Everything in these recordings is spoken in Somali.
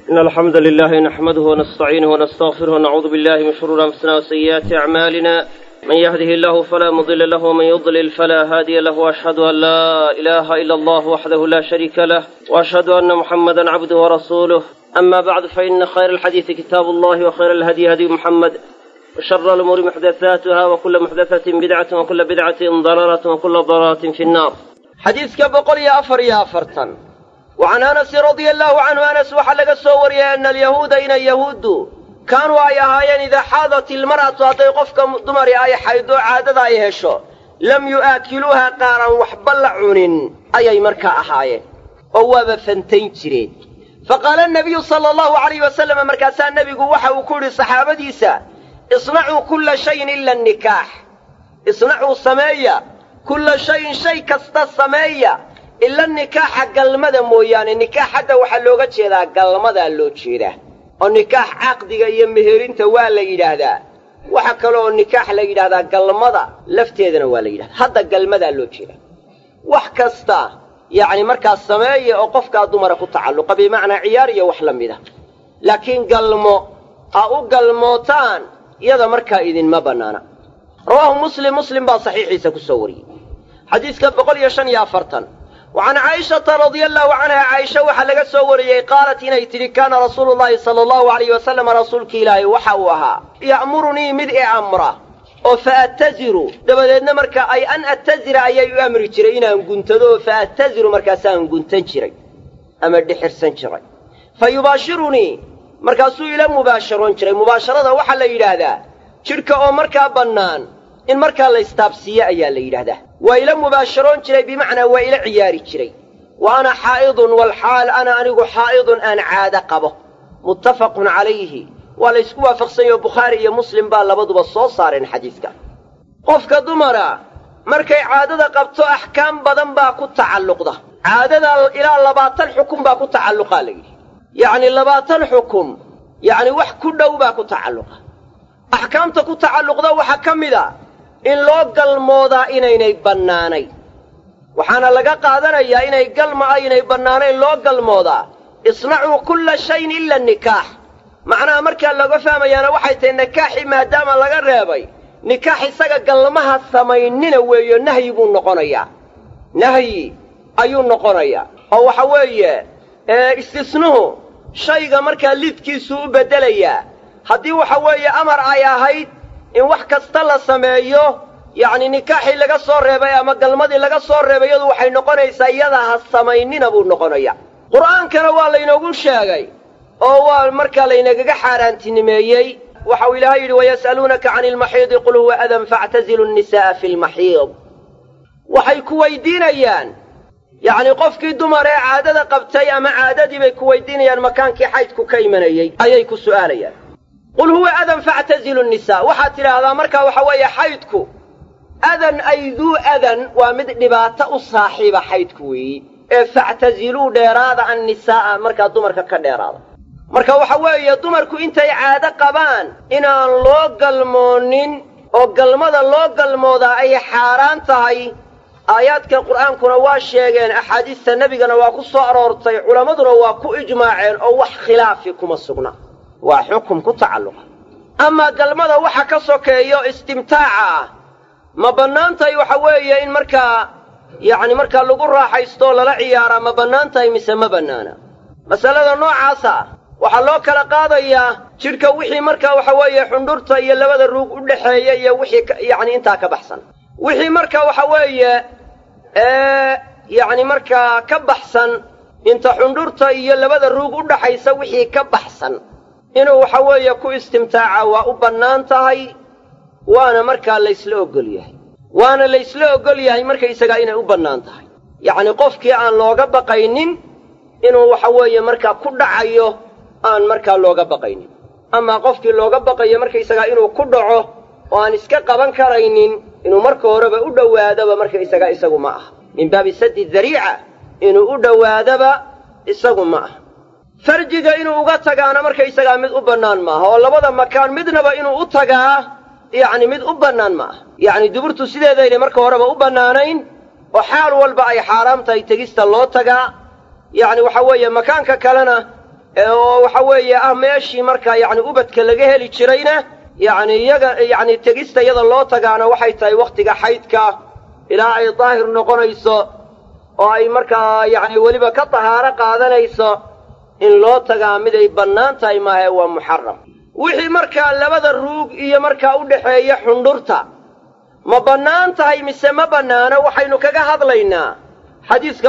إن الحمد لله نحمده ونستعينه ونستغفره ونعوذ بالله من شرور أنفسنا وسيئات أعمالنا من يهده الله فلا مضل له ومن يضلل فلا هادي له وأشهد أن لا إله إلا الله وحده لا شريك له وأشهد أن محمدا عبده ورسوله أما بعد فإن خير الحديث كتاب الله وخير الهدي هدي محمد وشر الأمور محدثاتها وكل محدثة بدعة وكل بدعة ضلالة وكل ضلالة في النار. حديث كبقول يا أفرطا وعن أنس رضي الله عنه أنس وحلق الصور أن اليهود إن اليهود كانوا أيهاين إذا حاضت المرأة أطيقفك دمر أي حيث عادة أيهشو لم يؤكلوها قارا وحبلعون أي مركا أحاين أواب فنتين تريد. فقال النبي صلى الله عليه وسلم مركاسان النبي وحا وكل الصحابة ديسا اصنعوا كل شيء إلا النكاح اصنعوا سمية كل شيء كستا سمية إلا النكاح قلمدا مويان النكاح حتى وحلوغة جيدا قلمدا اللو جيدا النكاح عقدي يمهرين توالا يدادا وحكالو النكاح ليدادا قلمدا لفتيدنا والا يدادا حتى قلمدا اللو جيدا وحكستا يعني مركز سمية وقفك دمرك تعلق بمعنى عيارية وحلم بدا لكن قلمو أو قلموتان يدا مركا إذن ما بنانا. رواه مسلم بصحيح سكسوري حديث كبقول يشن يا فرطن. وعن عائشة رضي الله عنها عائشة وحلق السوري قالت هنا يتري كان رسول الله صلى الله عليه وسلم رسولك إلهي وحوها يأمرني مدء عمره فأتزر دبدنا مركا أي أن أتزر أي أمر جرينا أن كنتدو فأتزر مركا سان كنتن جري أمر دحر سنجري فيباشرني مركا سئل مباشرون جري مباشرة وحل إلى شركة أو مركا بنان إن مركا لا يستابسية أيا ليلة وإلى مباشرون جري بمعنى وإلى عياري جري وأنا حائض والحال أنا حائض أن عاد قبه متفق عليه وليس هو فقسي بخاري مسلم باللبض بالصوص صار حديثك قفك دمرا مركي عادة قبطو أحكام بدن باكو تعلق ده عادة إلى اللباطن حكم باكو تعلق عليه يعني اللباطن حكم يعني وحكو دو باكو تعلق أحكام تكو تعلق ده وحكم ده إن لوغ الموضة إني بناني وحانا لقا قادنا يا إني قلما إني بناني لوغ الموضة اصنعوا كل شيء إلا النكاح معناها مركا لغا فهميانا waxay tahay nikaaxi maadaama laga reebay nikaaxi isaga galmaha sameeynina weeyo nahyi buu noqonayaa nahyi ayuu noqonayaa oo waxa weeye istisnuhu shayga marka lidkiisu u bedelayaa hadii waxa weeye amar ay ahayd in wax kasta la sameeyo yaani nikaaxi laga soo reebay ama galmadii laga soo reebayadu waxay noqonaysaa iyada ha sameeynina buu noqonayaa quraankana waa la inoogu sheegay oo marka la inaga xaaraantinimeeyay waxa uu ilaahay yiri wayasalunaka 'anil mahid qul huwa adam fa'tazilu an-nisaa fil mahid waxay ku weydiinayaan yaani qofkii dumar ee caadada qabtay ama caadadii bay ku weydiinayaan makaankii xaydku ka imanayay ayay ku su'aalayaan qul huwa adam fa'tazilu an-nisaa waxa tiraahdaa marka waxa weeye xaydku adan aydu adan waa mid dhibaato u saaxiiba xaydku weey ee fa'tazilu dheeraada an-nisaa marka dumarka ka dheeraada marka waxa weeye dumarku intay caado qabaan inaan loo galmoonin oo galmada loo galmooda ay xaraan tahay aayaadka quraankuna waa sheegeen axaadiista nabigana waa ku soo aroortay culamaduna waa ku ijmaaceen oo wax khilaafi kuma sugna waa xukum ku tacalluq ama galmada waxa ka sokeeyo istimtaaca ma banaantay waxa weeye in marka yaani marka lagu raaxaysto lala ciyaara ma banaantay mise ma banaana masalada noocaasa waxa loo kala qaadayaa jirka wixii marka waxa weeye xundurta iyo labada ruug u dhaxeeya iyo wixii yaani inta ka baxsan wixii marka waxa weeye yaani marka ka baxsan inta xundurta iyo labada ruug u dhaxaysa wixii ka baxsan inuu waxa weeye ku istimtaaca waa u banaan tahay waana marka la isla ogol yahay marka isaga inay u banaan tahay yaani qofkii aan looga baqaynin inuu waxa weeye marka ku dhacayo aan marka looga baqaynin ama qofkii looga baqayo marka isaga inuu ku dhaco oo aan iska qaban karaynin inuu marka horeba u dhawaadaba marka isagu ma aha min baabi saddi dhariica inuu u dhawaadaba isagu ma aha farjiga inuu uga tagaana marka isaga mid u banaan ma aha oo labada makaan midnaba inuu u tagaa yaani mid u banaan ma aha yaani duburtu sideedayna marka horeba u banaanayn oo xaal walba ay xaraam tahay tagista loo tagaa يعني وحوية مكانك كلنا oo waxa weeye meeshii markaa yacni ubadka laga heli jirayna yacni iyaga yacni tegista iyada loo tagaana waxay tahay wakhtiga xaydka ilaa ay daahir noqonayso oo ay markaa yacni weliba ka tahaaro qaadanayso in loo tagaa mid ay bannaan tahay maahe waa muxaram wixii markaa labada ruug iyo markaa u dhaxeeya xundhurta ma bannaan tahay mise ma bannaano waxaynu kaga hadlaynaa xadiiska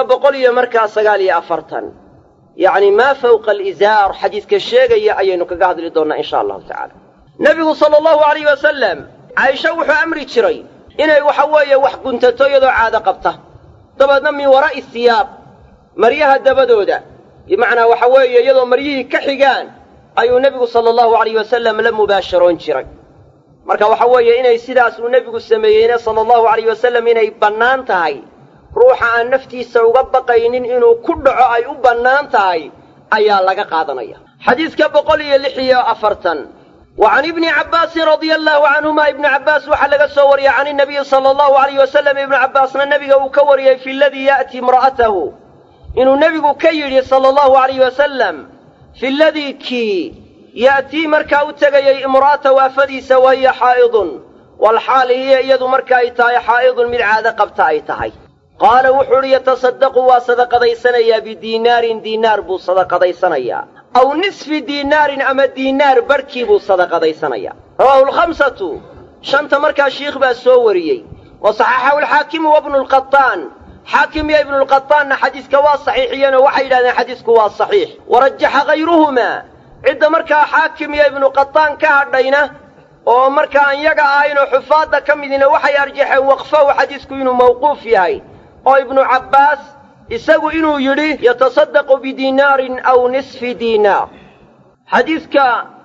149 yacni maa fawqa alizaar xadiiska sheegaya ayaynu kaga hadli doonnaa insha allahu tacaala nebigu sala allahu alayh wasalam caaisha wuxuu amri jiray inay waxa weeye wax guntato iyadoo caado qabta dabeedna min waraa'i siyaab maryaha dabadooda bimacnaa waxa weeye iyadoo maryihii ka xigaan ayuu nebigu sala allahu alayh wasalam la mubaasharoon jiray marka waxa weeye inay sidaas uu nebigu sameeyeyna sala allahu alayh wasalam inay bannaan tahay ruuxa aan naftiisa uga baqaynin inuu ku dhaco ay u bannaan tahay ayaa laga qaadanaya xadiiska 146 وعن ابن عباس رضي الله عنهما ابن عباس وحلق سوري عن النبي صلى الله عليه وسلم ابن عباس النبي وكوري في الذي يأتي امرأته إنه النبي كيري صلى الله عليه وسلم في الذي كي يأتي مركا تغي امرأته وفديس وهي حائض والحال هي يد مركا إتاي حائض من عادة قبتا إتاي قال وحر يتصدق وصدق ديسانيا بدينار دينار بو صدق ديسانيا أو نصف دينار أما دينار بركي بو صدق ديسانيا رواه الخمسة شنت مركا شيخ باسوريي وصححه الحاكم وابن القطان حاكم يا ابن القطان حديث كوا صحيحيا وحي لنا حديث كوا صحيح ورجح غيرهما عند مركا حاكم يا ابن القطان كهدينا ومركا أن يقع إنه حفاظة كمدنا وحي أرجح وقفه وحديث كونه موقوف ياهي أو ابن عباس يسوي إنه يريه يتصدق بدينار أو نصف دينار حديثك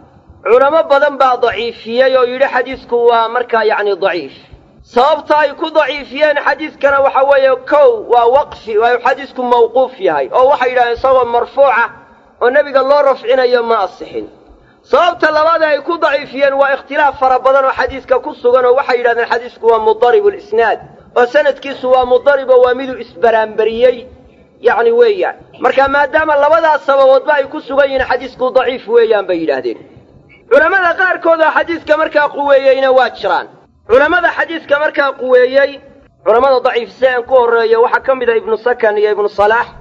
علماء بدن بعض ضعيفية يري حديثك ومركا يعني ضعيف صابتا يكون ضعيفيان حديثك وحوي كو ووقفي وحديثك موقوف ياهي أو وحي لا يصور مرفوعة والنبي قال الله رفعنا يوم الصحين صابتا لماذا يكون ضعيفيان واختلاف فربضان وحديثك كسوغان وحي لا حديثك ومضارب الإسناد وسند كيسوا مضاربة وميدو إسبرانبريي يعني ويا مركا ما دام لبدا سببود باي كسوغين حديثك ضعيف ويان بيلاهدين علماء غير كودا حديثك مركا قويين واتشران علماء حديثك مركا قويين علماء ضعيف سان كوريا وحا كميدا ابن سكن يا ابن صلاح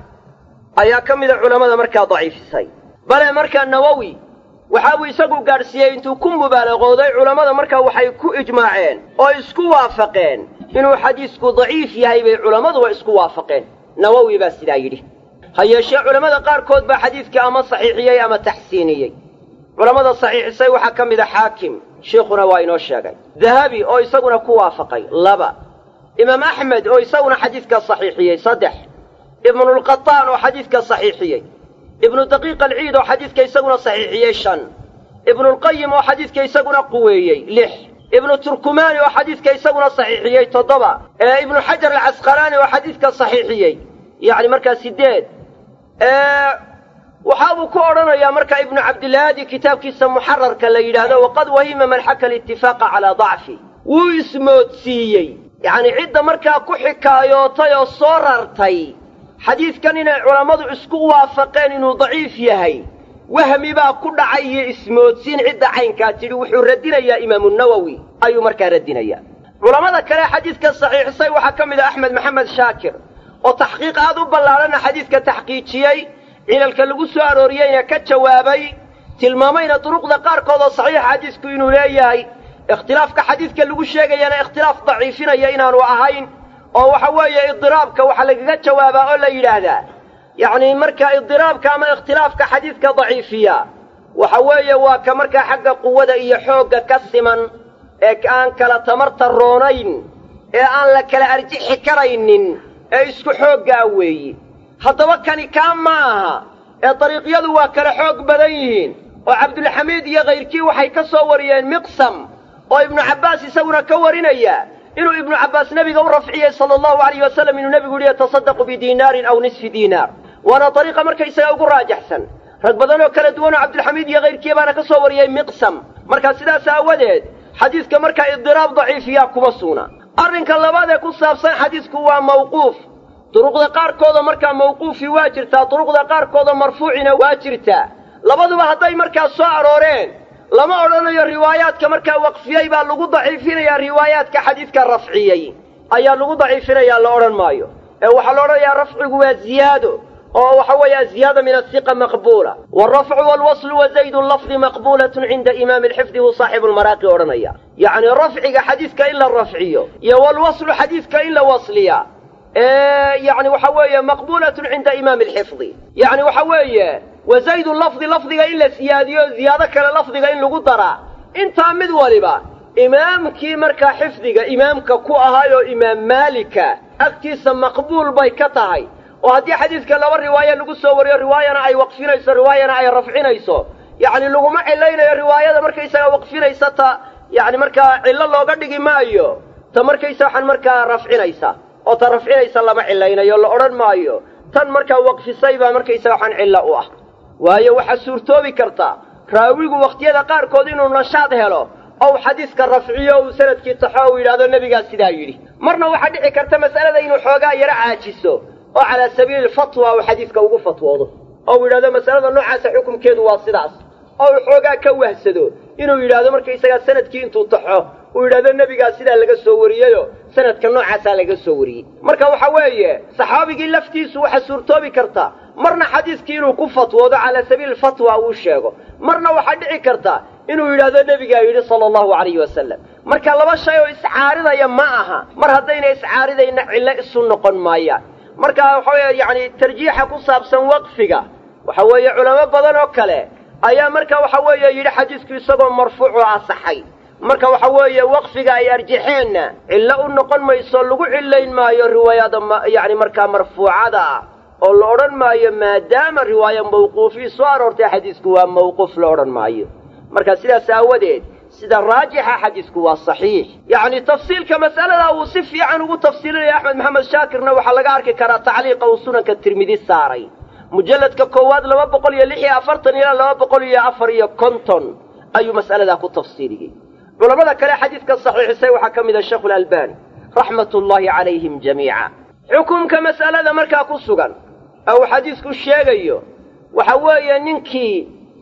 ايا كميدا علماء مركا ضعيف سي بل مركا النووي وحاوي يسقو غارسيا انتو كم مبالغوداي علماء مركا waxay ku ijmaaceen oo isku waafaqeen inuu xadiisku daciif yahay bay culimadu waa isku waafaqeen nawawi baa sidaa yiri hayeeshee culimada qaar kood baa xadiiska ama saxiixiyay ama tahsiiniyay culimada saxiixisay waxa kamid ah xaakim sheekhuna waa inoo sheegay dhahabi oo isaguna ku waafaqay laba imaam ahmed oo isaguna xadiiska saxiixiyay saddex ibn al-qattan oo xadiiska saxiixiyay ابن دقيق العيد وحديث كيسقنا صحيحي شن ابن القيم وحديث كيسقنا قويي لح ابن تركماني وحديث كيسقنا صحيحي تضبع ابن حجر العسقلاني وحديث كصحيحي يعني مركز سداد وحاول كورنا يا مركز ابن عبد الهادي كتاب كيس محرر كالليل هذا وقد وهم من حكى الاتفاق على ضعفه ويسموت سيي يعني عدة مركز كحكايوتي صوررتي حديث كان علماء اسكو وافقين انه ضعيف يهي وهمي با كدعي اسموتين عده عين كاتري وحو ردنا يا امام النووي ايو مركا ردنا يا علماء كلا حديث كصحيح سي وحا كميد احمد محمد شاكر وتحقيق هذا بلارنا حديث كتحقيقيي cilalka lagu soo arooriyay ka jawaabay tilmaamayna duruqda qaar kood saxiix xadiisku inuu leeyahay ikhtilaafka xadiiska lagu sheegayana ikhtilaaf daciifinaya inaanu ahayn oo waxa weeye idiraabka waxa lagaga jawaabaa oo la yiraahdaa yaani marka idiraabka ama ikhtilaafka xadiiska daciifiya waxa weeye waa ka marka xagga quwada iyo xooga ka siman ee aan kala tamarta roonayn ee aan la kala arjixi karaynin ee isku xooga weeye haddaba kani kama aha ee dariiqyadu waa kala xoog badan yihiin oo Abdul Hamid iyo qeyrkii waxay ka soo wariyeen Miqsam oo Ibn Abbas isaguna ka warinaya inuu Ibn Abbas nabiga u rafciyay sallallahu alayhi wasallam inuu nabigu leeyahay tasaddaqu bi dinaarin aw nisfi dinar wana dariiqa markaysa ugu raajixsan rag badan oo kala duwan Abdul Hamid iyo qeyrkii baana ka soo wariyay Miqsam marka sidaas aawadeed xadiiska marka idiraab daciifiya kuma suuna arrinka labaad ee ku saabsan xadiisku waa mawquuf طرق قاركودا مركا موقوفي واجرتا طرق قاركودا مرفوعنا واجرتا labaduba hadday markaa soo arooreen lama odhanayo riwaayaadka markaa waqfiyey baa lagu daciifinayaa riwaayaadka xadiidka rafciyey ayaa lagu daciifinayaa la odhan maayo ee waxaa la odhanayaa rafcigu waa ziyaado oo waxa weeye ziyaada min asiqa maqbuula waalrafcu waalwaslu wazaydu lafdi maqbuulatun cinda imaami alxifdi hu saaxibu lmaraaqi odhanaya yacni rafciga xadiidka in la rafciyo iyo waalwaslu xadiidka in la wasliya yacni waxa weeye maqbuulatun cinda imaami alxifdi yacni waxa weeye wazaydu lafdi lafdiga in la siyaadiyo ziyaado kale lafdiga in lagu daraa intaa mid waliba imaamkii markaa xifdiga imaamka ku ahaayoo imaam maalika agtiisa maqbuul bay ka tahay oo haddii xadiidka laba riwaaye lagu soo wariyo riwaayana ay waqfinayso riwaayana ay rafcinayso yacni laguma cilaynayo riwaayada markaysaga waqfinaysa ta yacni markaa cillo looga dhigi maayo ta markaysa waxaan markaa rafcinaysa oo ta rafcinaysa lama cilaynayo la odhan maayo tan markaa waqfisay baa markaysaga waxaan cillo u ah waayo waxaa suurtoobi karta raawigu wakhtiyada qaarkood inuu nashaad helo ou xadiiska rafciyo uu sanadkii taxo uu yidhaahdo nebigaa sidaa yidhi marna waxaa dhici karta mas'alada inuu xoogaa yaro caajiso oo calaa sabiili alfatwa uu xadiiska ugu fatwoodo oo uu yidhahdo masalada noocaasa xukumkeedu waa sidaas oo uu xoogaa ka wahsado inuu yidhaahdo markaysagaa sanadkii intuu taxo uu yidhaahdo nebigaa sidaa laga soo wariyeyo sanadka noocaasaa laga soo wariyey marka waxa weeye saxaabigii laftiisu waxaa suurtoobi karta marna xadiiskii inuu ku fatwoodo calaa sabiili alfatwa uu sheego marna waxaa dhici karta inuu yidhaahdo nebigaa yidhi sala allahu calayhi wasalam marka laba shay oo iscaaridaya ma aha mar haddayna iscaaridayna cillo isu noqon maayaan marka waxa weeye yacni tarjiixa ku saabsan waqfiga waxa weeye culamo badan oo kale ayaa marka waxa weeye yidhi xadiisku isagoo marfuucoo asaxay marka waxa weeye waqfiga ay arjaxeenna cillo u noqon mayso lagu cillayn maayo riwaayada yacni markaa marfuucada ah oo la odhan maayo maadaama riwaaya mawquufii soo aroortay xadiisku waa mawquuf la odhan maayo marka sidaas aawadeed sida raajixa xadiisku waa saxiix yacni tafsiilka mas'alada uu si fiican ugu tafsiilinaya axmed maxamed shaakirna waxaa laga arki karaa tacliiqa uu sunanka tirmidi saaray mujalladka koowaad 246 ilaa 254 ayuu mas'aladaa ku tafsiiliyey culamada kale xadiiska saxiixisay waxaa ka mid ah sheekhu alalbani raxmatullaahi calayhim jamiica xukunka mas'alada markaa ku sugan uu xadiisku sheegayo waxa weeye ninkii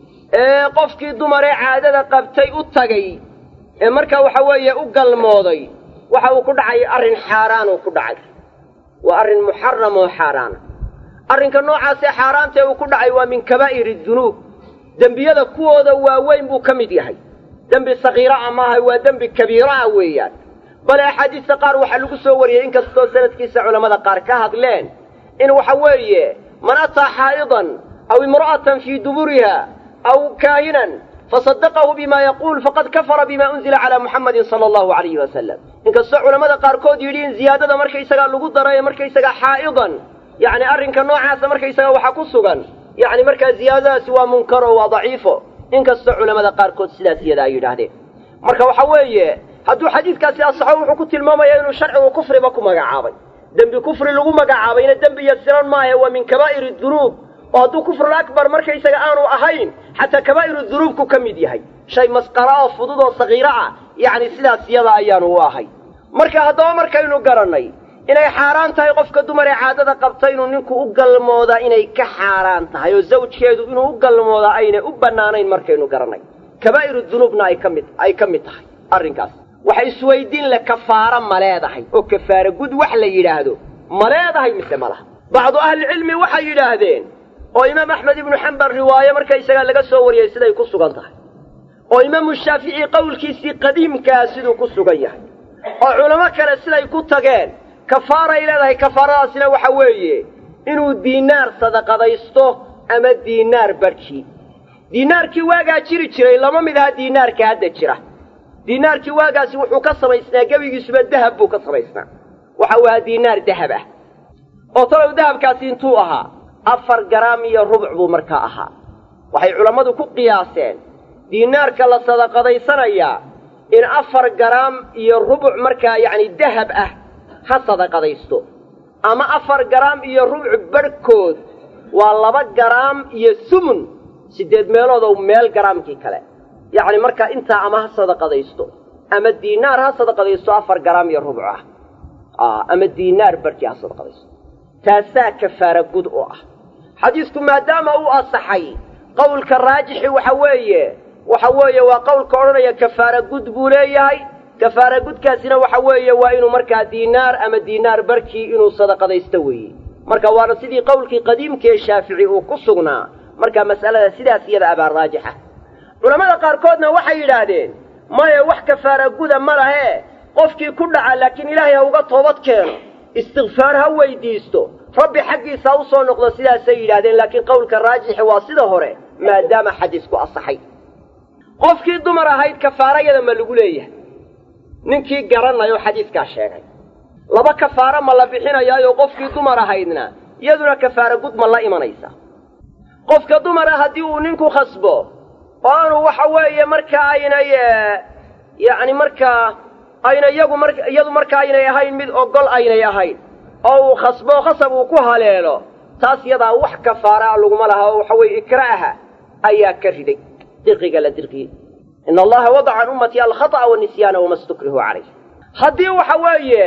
qofkii dumaree caadada qabtay u tagay ee markaa waxa weeye u galmooday waxa uu ku dhacay arrin xaaraan uu ku dhacay waa arrin muxaram oo xaaraana arrinka noocaasee xaaraantee uu ku dhacay waa min kabaa'iri dunuub dembiyada kuwooda waaweyn buu ka mid yahay dembi sakiira a maaha waa dembi kabiira ah weeyaan bale axaadiista qaar waxaa lagu soo wariyey inkastoo sanadkiisa culammada qaar ka hadleen in waxa weeye man ataa xaa'idan aw imra'atan fii duburiha aw kaahinan fasadaqahu bima yaquul faqad kafara bima unzila calaa muxammadin sala allahu calayhi wasalam inkastoo culammada qaarkood yidhi in ziyaadada markaysagaa lagu darayo markaysagaa xaa'idan yacni arrinka noocaasa markaysagaa waxaa ku sugan yacni markaa ziyaadadaasi waa munkaro waa daciifo inkastoo culammada qaarkood sidaas iyada ay yidhaahdeen marka waxa weeye hadduu xadiidkaasi asaxo wuxuu ku tilmaamayaa inuu sharcigu kufriba ku magacaabay dembi kufri lagu magacaabayna dembi yasiran maahe waa min kabaa'iri dunuub oo hadduu kufrul akbar markaysaga aanu ahayn xataa kabaa'iru dunuubku ka mid yahay shay masqara oo fudud oo sakiiro ah yacni sidaas iyada ayaanu u ahay marka haddaba markaynu garannay inay xaaraan tahay qofka dumar ee caadada qabta inuu ninku u galmoodaa inay ka xaaraan tahay oo zawjkeedu inuu u galmoodaa aynay u bannaanayn markaynu garannay kabaa'iru dunuubna ay ka mid tahay arrinkaas waxa isweydiin le kafaaro ma leedahay oo kafaaro gud wax la yidhaahdo ma leedahay mise ma laha bacdu ahlicilmi waxay yidhaahdeen oo imaam axmed ibnu xambal riwaaye markaysagaa laga soo wariyey siday ku sugan tahay oo imaamu shaafici qowlkiisii qadiimkaa siduu ku sugan yahay oo culamo kale siday ku tageen kafaaray leedahay kafaaradaasina waxa weeye inuu diinaar sadaqadaysto ama diinaar barhkii diinaarkii waagaa jiri jiray lama mid aha diinaarka hadda jira diinaarkii waagaasi wuxuu ka samaysnaa gebigiisuba dahab buu ka samaysnaa waxa uu ahaa diinaar dahab ah oo talow dahabkaasi intuu ahaa 4 garaam iyo rubuc buu markaa ahaa waxay culammadu ku qiyaaseen diinaarka la sadaqadaysanayaa in 4 garaam iyo rubuc markaa yacni dahab ah ha sadaqadaysto ama 4 garaam iyo rubuc barhkood waa 2 garaam iyo sumun 8 meeloodow meel garaamkii kale yacni markaa intaa ama ha sadaqadaysto ama diinaar ha sadaqadaysto 4 garaam iyo rubuc ah ama diinaar barhkii ha sadaqadaysto taasaa kafaara gud u ah xadiisku maadaama uu asaxay qowlka raajixi waxa weeye waa qowlka odhanaya kafaara gud buu leeyahay kafaara gudkaasina waxa weeye waa inuu markaa diinaar ama diinaar barkii inuu sadaqadaysto weeye marka waana sidii qowlkii qadiimkee shaafici uu ku sugnaa marka mas'alada sidaas iyada abaa raajixa culamada qaarkoodna waxay yidhaahdeen maya wax kafaara guda ma lahe qofkii ku dhaca laakiin ilaahay ha uga toobad keeno istikfaar ha weydiisto rabbi xaggiisa ha u soo noqdo sidaasay yidhahdeen laakiin qowlka raajixi waa sida hore maadaama xadiisku asaxay qofkii dumar ahayd kafaarayada ma lagu leeyahay ninkii garanayo xadiiskaa sheegay laba kafaaro ma la bixinayaayo qofkii dumar ahaydna iyaduna kafaara gud ma la imanaysa qofka dumara haddii uu ninku khasbo oo aanu waxa weeye markaa aynay yacni markaa ayna iyadu markaa aynay ahayn mid ogol aynay ahayn oo uu khasbo khasab uu ku haleelo taas yadaa wax kafaara laguma laha oo waxa weeye ikraaha ayaa ka riday dirqiga la dirqiyey ina allaha wadaca can ummatii alkhata'a wanisyaana wama stukrihu calayh haddii waxa weeye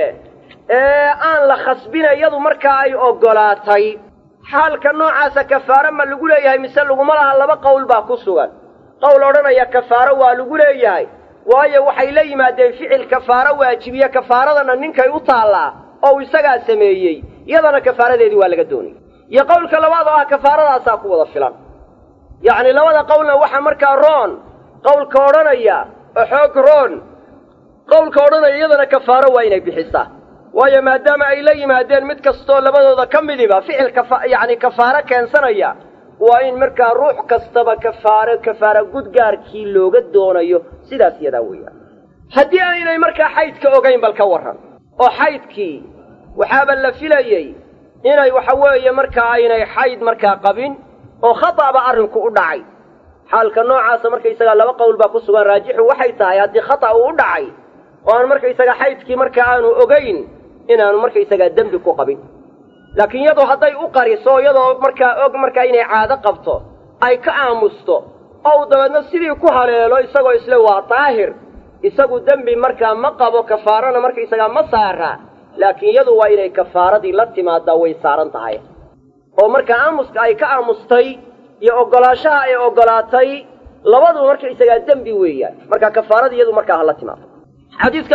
aan la khasbina iyadu markaa ay ogolaatay xaalka noocaasa kafaaro ma lagu leeyahay mise laguma laha laba qowl baa ku sugan qowl odhanaya kafaaro waa lagu leeyahay waayo waxay la yimaadeen ficil kafaaro waajibiye kafaaradana ninkay u taallaa oo isagaa sameeyey iyadana kafaaradeedii waa laga doonayay iyo qowlka labaad oo ah kafaaradaasaa ku wada filan yacni labada qowlna waxaa markaa roon qowlka odhanaya oo xoog roon qowlka odhanaya iyadana kafaaro waa inay bixisaa waayo maadaama ay la yimaadeen mid kastoo labadooda ka midiba ficil yacni kafaaro keensanaya waa in markaa ruux kastaba kafaara gudgaarkii looga doonayo sidaas iyadaa weeyaan haddii aynay markaa xaydka ogayn bal ka warran oo xaydkii waxaaba la filayey inay waxa weeye markaa aynay xayd markaa qabin oo khata'ba arrinku u dhacay xaalka noocaasa markaysagaa laba qowl baa ku sugan raajixu waxay tahay haddii khata' uu u dhacay oo aan markaysaga xaydkii markaa aanu ogayn inaanu markaysagaa dembi ku qabin laakiin iyadoo hadday u qariso iyadoo markaa og markaa inay caado qabto ay ka aamusto oo uu dabeedna sidii ku haleelo isagoo isle waa daahir isagu dembi markaa ma qabo kafaarana markaysagaa ma saara laakiin iyadu waa inay kafaaradii la timaadaa way saaran tahay oo markaa aamuska ay ka aamustay iyo oggolaanshaha ay oggolaatay labaduba markaysagaa dembi weeyaan markaa kafaaradii iyadu markaa ha la timaado xadiiska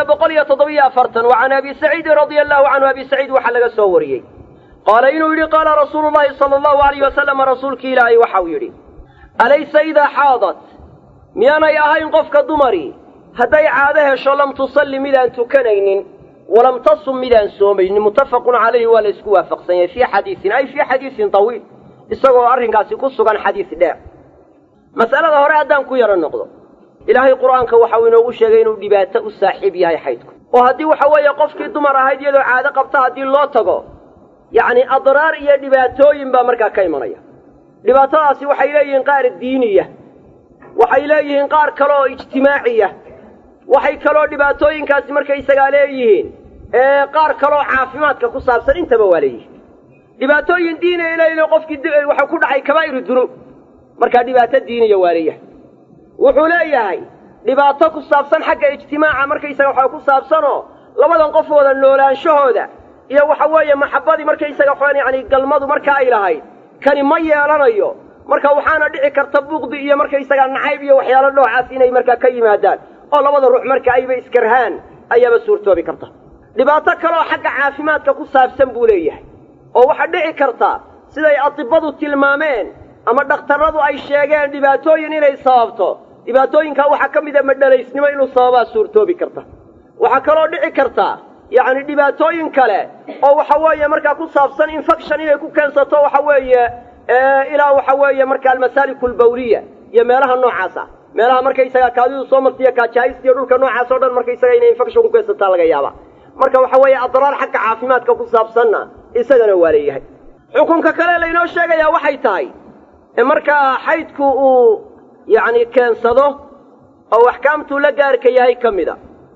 147 wa can abi saciidin radia allahu canhu abi saciid waxaa laga soo wariyey qaala inuu yidhi qaala rasuulu llahi sala allahu alayh wasalama rasuulkii ilaahay waxau yidhi alaysa idaa xaadat miyaanay ahayn qofka dumari hadday caado hesho lam tusalli midaan tukanaynin walam tasum midaan soomaynin muttafaqun calayhi waa la isku waafaqsan yahay fii xadiisin ay fii xadiisin tawiil isagoo arrinkaasi ku sugan xadiis dheer mas'alada hore haddaan ku yaro noqdo ilaahay qur'aanka waxau inoogu sheegay inuu dhibaato u saaxiib yahay xaydku oo haddii waxa weeye qofkii dumar ahayd iyadoo caado qabta haddii loo tago yacni adraar iyo dhibaatooyin baa markaa ka imanaya dhibaatadaasi waxay leeyihiin qaar diiniya waxay leeyihiin qaar kale oo ijtimaaciya waxay kaloo dhibaatooyinkaasi markaysagaa leeyihiin qaar kaleoo caafimaadka ku saabsan intaba waa leeyihiin dhibaatooyin diiniya leeyihiin qofkii waxaa ku dhacay kabaa'iru dunuub markaa dhibaato diiniya waa leeyahay wuxuu leeyahay dhibaato ku saabsan xagga ijtimaaca markaysaga waxaa ku saabsanoo labadan qof wada noolaanshahooda iyo waxa weeye maxabbadii markaysaga waxaan yacni galmadu marka ay lahayd kani ma yeelanayo marka waxaana dhici karta buqdi iyo markaysaga nacayb iyo waxyaalo noocaas inay markaa ka yimaadaan oo labada ruux marka ayba iskarhaan ayaaba suurtoobi karta dhibaato kaleoo xagga caafimaadka ku saabsan buu leeyahay oo waxaa dhici karta siday atibadu tilmaameen ama dhakhtarradu ay sheegeen dhibaatooyin inay sababto dhibaatooyinkaa waxaa ka mid a madhalaysnimo inuu sababaa suurtoobi karta waxaa kaloo dhici karta yacni dhibaatooyin kale oo waxa weeye markaa ku saabsan infection inay ku keensato waxa weeye ilaa waxa weeye marka almasaaliku albawliya iyo meelaha noocaas ah meelaha markaysagaa kaadidu soo martiyo kaajaayista iyo dhulka noocaas oo dhan markaysaga inay infection ku keensataa laga yaaba marka waxa weeye adraar xagga caafimaadka ku saabsanna isagana waa leeyahay xukunka kale laynoo sheegayaa waxay tahay markaa xaydku uu yacni keensado oo axkaamtuu la gaarka yahay ka mida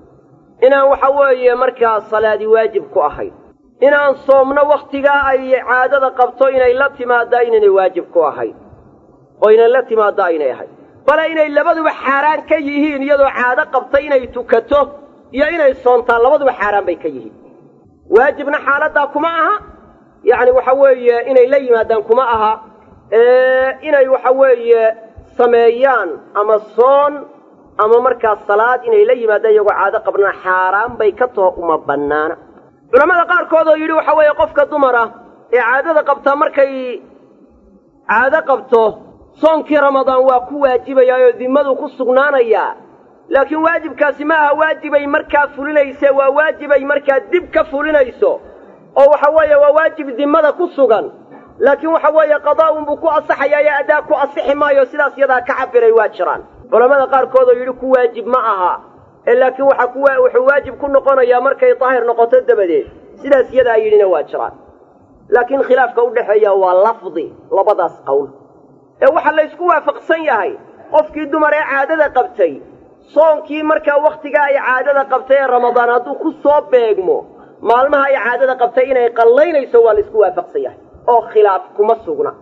inaan waxa weeye markaa salaadi waajib ku ahayn inaan soomno wakhtigaa ay caadada qabto inay la timaaddaa inaynay waajib ku ahayn oo inay la timaaddaa aynay ahayn bale inay labaduba xaaraan ka yihiin iyadoo caado qabta inay tukato iyo inay soontaan labaduba xaaraan bay ka yihiin waajibna xaaladdaa kuma aha yacni waxa weeye inay la yimaadaan kuma aha inay waxa weeye sameeyaan ama soon ama markaa salaad inay la yimaadaan iyagoo caado qabnaa xaaraan bay ka taho uma bannaana culamada qaarkood oo yidhi waxa weeye qofka dumara ee caadada qabtaa markay caado qabto soonkii ramadaan waa ku waajibayaayoo dimmadu ku sugnaanayaa laakiin waajibkaasi ma aha waajibay markaa fulinayse waa waajibay markaa dib ka fulinayso oo waxa weeye waa waajib dimmada ku sugan laakiin waxa weeye qadaa'un buu ku asaxayaa iyo adaa ku asixi maayo sidaas yadaa ka cabiray waa jiraan culamada qaarkood oo yidhi ku waajib ma aha laakiin wuxuu waajib ku noqonayaa markay daahir noqoto dabadeed sidaas yadaa yidhina waa jiraan laakiin khilaafka u dhexeeya waa lafdi labadaas qowl waxaa la isku waafaqsan yahay qofkii dumar ee caadada qabtay soonkii markaa wakhtigaa ay caadada qabtay ee ramadaan hadduu ku soo beegmo maalmaha ay caadada qabtay inay qallaynayso waa la isku waafaqsan yahay oo khilaaf kuma sugna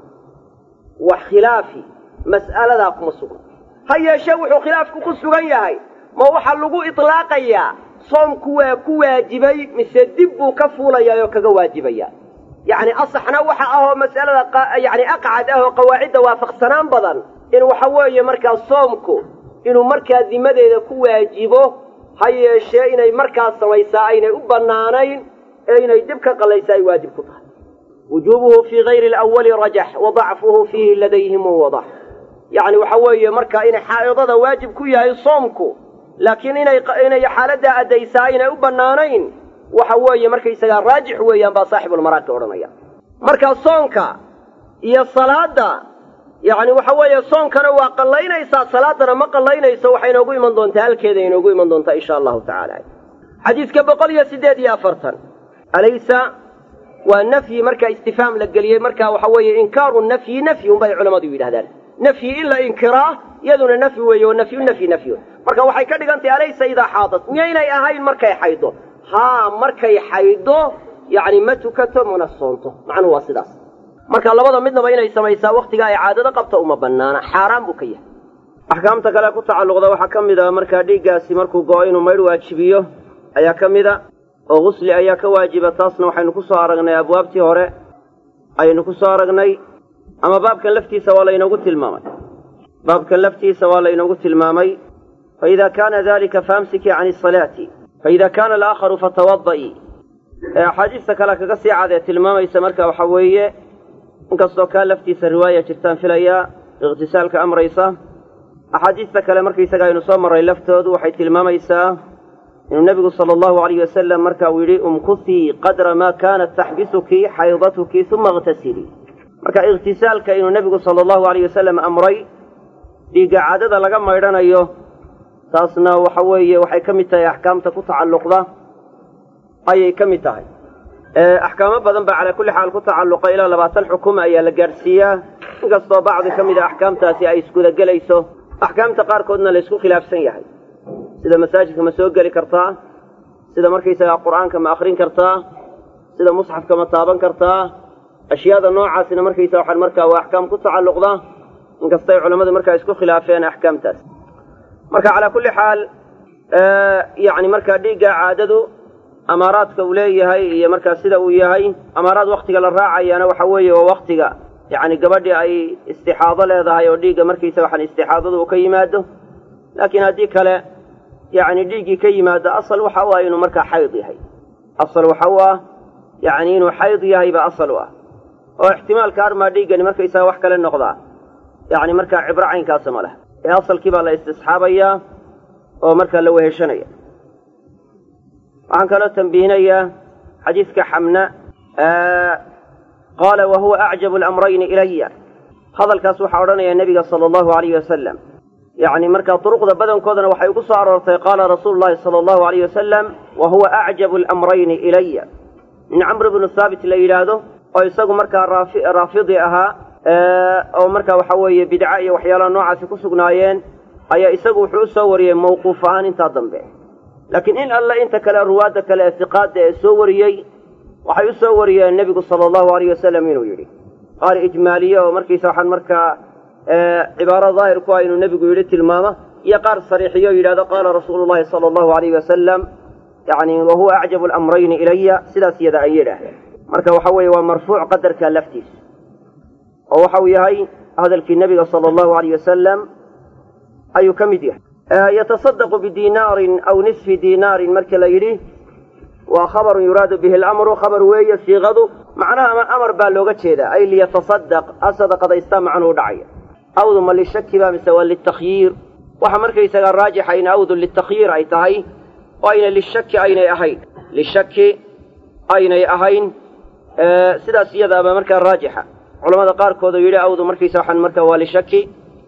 wax khilaafi mas'aladaa kuma sugna ha yeeshee wuxuu khilaafku ku sugan yahay ma waxaa lagu itlaaqayaa soomku waa ku waajibay mise dib buu ka fuulayaa oo kaga waajibayaa yacni asaxna waxa ahoo mas'alada yacni aqcad ah oo qawaacidda waafaqsanaan badan in waxa weeye markaa soomku inuu markaa dimadeeda ku waajibo ha yeeshee inay markaa samaysaa aynay u bannaanayn ee inay dib ka qallaysaa ay waajib ku tahay wujuubuhu fii gayri alawali rajax wa dacfuhu fiihi ladayhim wadax yacni waxa weeye markaa inay xaa'idada waajib ku yahay soomku laakiin inay xaaladdaa addaysaa aynay u bannaanayn waxa weeye markaysagaa raajix weeyaan baa saaxibulmaraaqi odhanaya markaa soonka iyo salaadda yacni waxa weeye soonkana waa qallaynaysaa salaaddana ma qallaynayso waxay inoogu iman doontaa halkeeda inoogu iman doontaa insha allahu tacaala xadiidka 148 alaysa waa nafyi markaa istifhaam la geliyey markaa waxa weeye inkaaru nafyi nafyun bay culammadu yidhahdaan nafyi in la inkiraa iyaduna nafyi weeye oo nafyu marka waxay ka dhigan tahay alaysa idaa xaadat miyaynay ahayn markay xaydo haa markay xaydo yacni ma tukato mana soonto macnuhu waa sidaas marka labada midnaba inay samaysaa wakhtiga ay caadada qabto uma bannaana xaaraan buu ka yahay axkaamta kale ku tacalluqda waxaa ka mid a markaa dhiiggaasi markuu go'o inuu maydh waajibiyo ayaa ka mid a oo gusli ayaa ka waajiba taasna waxaynu ku soo aragnay abwaabtii hore ayaynu ku soo aragnay ama baabkan laftiisa waa laynoogu tilmaamay faida kaana dalika faamsikii can isalaati faida kaana alaakharu fatawada'i axaadiista kale kaga sii cadee tilmaamaysa marka waxa weeye inkastoo kaa laftiisa riwaaya jirtaan filayaa ikhtisaalka amraysa axaadiista kale markaysaga aynu soo marray laftoodu waxay tilmaamaysaa inuu nebigu sala allahu alayh wasalam marka uu yidhi umkutii qadra maa kaanat taxbisuki xaydatuki uma ikhtasilii marka ikhtisaalka inuu nebigu sala allahu alayh wasalam amray dhiigga caadada laga maydhanayo taasna waxa weeye waxay ka mid tahay axkaamta ku tacalluqda ayay ka mid tahay axkaamo badan baa calaa kulli xaal ku tacalluqa ilaa 20 xukum ayaa la gaadhsiiyaa inkastoo bacdi ka mid a axkaamtaasi ay isgudagelayso axkaamta qaarkoodna la isku khilaafsan yahay sida masaajidka ma soo geli kartaa sida markaysagaa qur'aanka ma akhrin kartaa sida musxafka ma taaban kartaa ashyaada noocaasina markaysa waxaan markaa waa axkaam ku tacalluqda inkastay culammadu markaa isku khilaafeen axkaamtaas marka calaa kulli xaal yacni markaa dhiigga caadadu amaaraadka uu leeyahay iyo markaa sida uu yahay amaaraad wakhtiga la raacayaana waxa weeye waa wakhtiga yacni gabadhii ay istixaado leedahay oo dhiigga markaysa waxaan istixaadadu uu ka yimaado laakiin haddii kale yacni dhiiggii ka yimaado asal waxa u ah inuu markaa xayd yahay asal waxa u ah yacni inuu xayd yahay baa asal u ah oo ixtimaalka armaa dhiiggani markaysaga wax kale noqdaa yacni markaa cibro caynkaasa ma leh ee asalkii baa la istisxaabayaa oo markaa la weheshanaya waxaan kaloo tambiihinayaa xadiidka xamna qaala wahuwa acjabu alamrayni ilaya hadalkaas waxaa odhanaya nebiga sala allahu alayh wasalam yacni markaa duruqda badankoodana waxay ugu soo aroortay qaala rasuulu llahi sala allahu alayh wasalam wahuwa acjabu alamrayni ilaya nin camr bnu haabit la yidhaahdo oo isagu markaa raafidi ahaa oo markaa waxa weeye bidca iyo waxyaalaha noocaasi ku sugnaayeen ayaa isagu wuxuu u soo wariyey mawquuf ahaan intaa dambe laakiin in alle inta kale ruwaadda kale ee siqaadda ee soo wariyey waxay u soo wariyeen nebigu sala allahu alayh wasalam inuu yidhi qaar ijmaaliye oo markiisa waxaan markaa cibaaro daahir ku ah inuu nebigu yidhi tilmaama iyo qaar sariixiyo yidhahdo qaala rasuulu llahi sala allahu alayh wasalam yacni wahuwa acjabu alamrayni ilaya sidaas iyada ay yidhaahdeen marka waxa weeye waa marfuuc qadarka laftiisa ووحو يهي هذا النبي صلى الله عليه وسلم أي كمديه يتصدق بدينار أو نصف دينار مركل يريه وخبر يراد به الأمر خبر وهي صيغته معناها ما أمر باللغة هذا أي ليتصدق أصدق يستمع عنه دعية أو ثم للشك بمسوى للتخيير وحمر كيس الراجح أين أوذ للتخيير أي تهي وأين للشك أين أهين للشك أين أهين سيدا سيدا بمركة الراجحة علماء قار كودو يري أوذ مركي سوحا مركة وللشك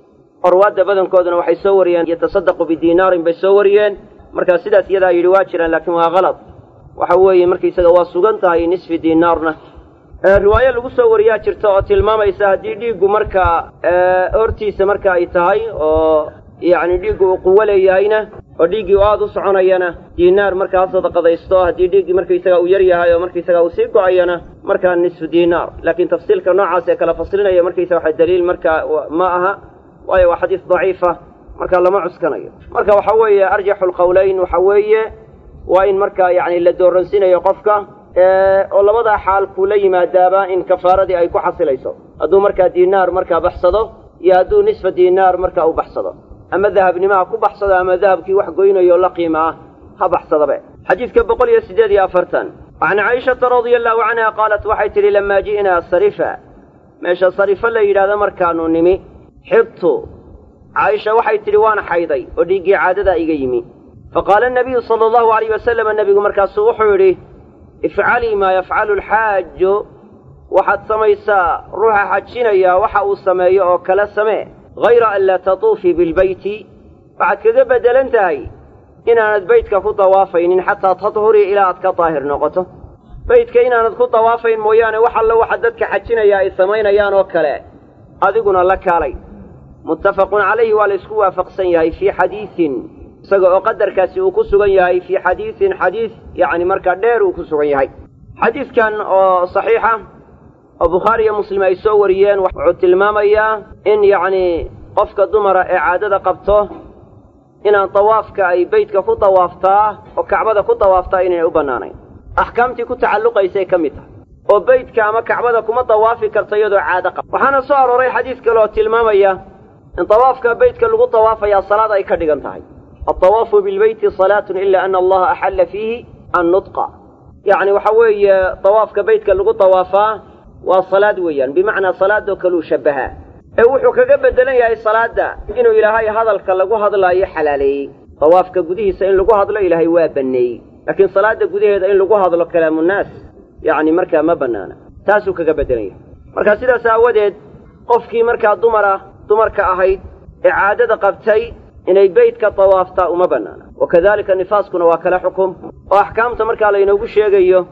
أرواد بدن كودنا وحي سوريان يتصدق بدينار بسوريان مركا سيدا سيدا يري واجرا لكن غلط وحوي مركي سيدا واسوغنتها نصف دينارنا الرواية لغو سوريا جرتا تلماmaysa hadii dhiigu marka hortiisa marka ay tahay oo yaani dhiigu quwo leeyahayna oo dhiigi aad u soconayana diinaar marka sadaqadaysto hadii dhiigi marka isaga uu yar yahay oo marka isaga uu sii go'ayana marka nisfu diinaar laakiin tafsiilka noocaas ee kala faslinaya marka isaga waxa daliil marka ma aha waayo waa xadiis daciifa marka lama cuskanayo marka waxa weeye arjaxul qawlayn waxa weeye waa in marka yaani la dooransinayo qofka oo labada xaal kula yimaadaaba in kafaaradii ay ku xasilayso haduu marka diinaar marka baxsado iyo haduu nisfa diinaar marka uu baxsado ama dahabnima ku baxsado ama dahabkii wax goynayo la qiimo ha baxsadaba xadiiska 148 عن عائشة رضي الله عنها قالت وحيت لي لما جئنا الصريفة ماشى الصريفة اللي يرادا مركانو نمي حبت عائشة وحيت لي وانا حيضي وديقي عادة إيجيمي فقال النبي صلى الله عليه وسلم النبي مركز وحوري افعلي ما يفعل الحاج وحد سميسا روح حجين يا وحا سمي أو كلا سمي غير أن لا تطوفي بالبيت بعد كذا بدل انتهي إن أنا بيتك كو طوافين حتى تطهري إلى أتك طاهر نقطه بيتك إن أنا كو طوافين مويانا وحل وحدتك حجين يا إسمين يا وكلا أذقنا لك علي متفق عليه والإسكوة فقسن في حديث سقو قدر كاسي وكسوغن ياهي في حديث يعني مركا دير وكسوغن ياهي حديث كان صحيحة وبخاري مسلم أي سوريان وحوت المامية إن يعني قفك الدمر إعادة قبطه إن طوافك أي بيتك كو طوافته وكعبة كو طوافته إن أبناني أحكامتي كو تعلق أي كمتها وبيتك أما كعبة كو طوافي كرتيدو عادة قبط وحانا صار ري حديث كلو المامية إن طوافك بيتك لغو طوافة يا صلاة أي كدقنتهي الطواف بالبيت صلاة إلا أن الله أحل فيه النطق يعني وحوي طوافك بيتك اللي طوافه والصلاة ويان بمعنى صلاة كلو شبهها وحو كقبل يا الصلاة دا إنه إلهي هذا الكلقو هذا لا يحلالي طوافك قديه سإن لقو هذا لا إلهي وابني لكن صلاة قديه إن لقو هذا كلام الناس يعني مركا ما بنانا تاسو كقبل مركا سيدا ساودد قفكي مركا دمركا أهيد إعادة قبتي إنay beydka طawaafta uma banaana wakadalika nifaaskuna waa kala xukum oo ahkaamta marka la inoogu sheegayo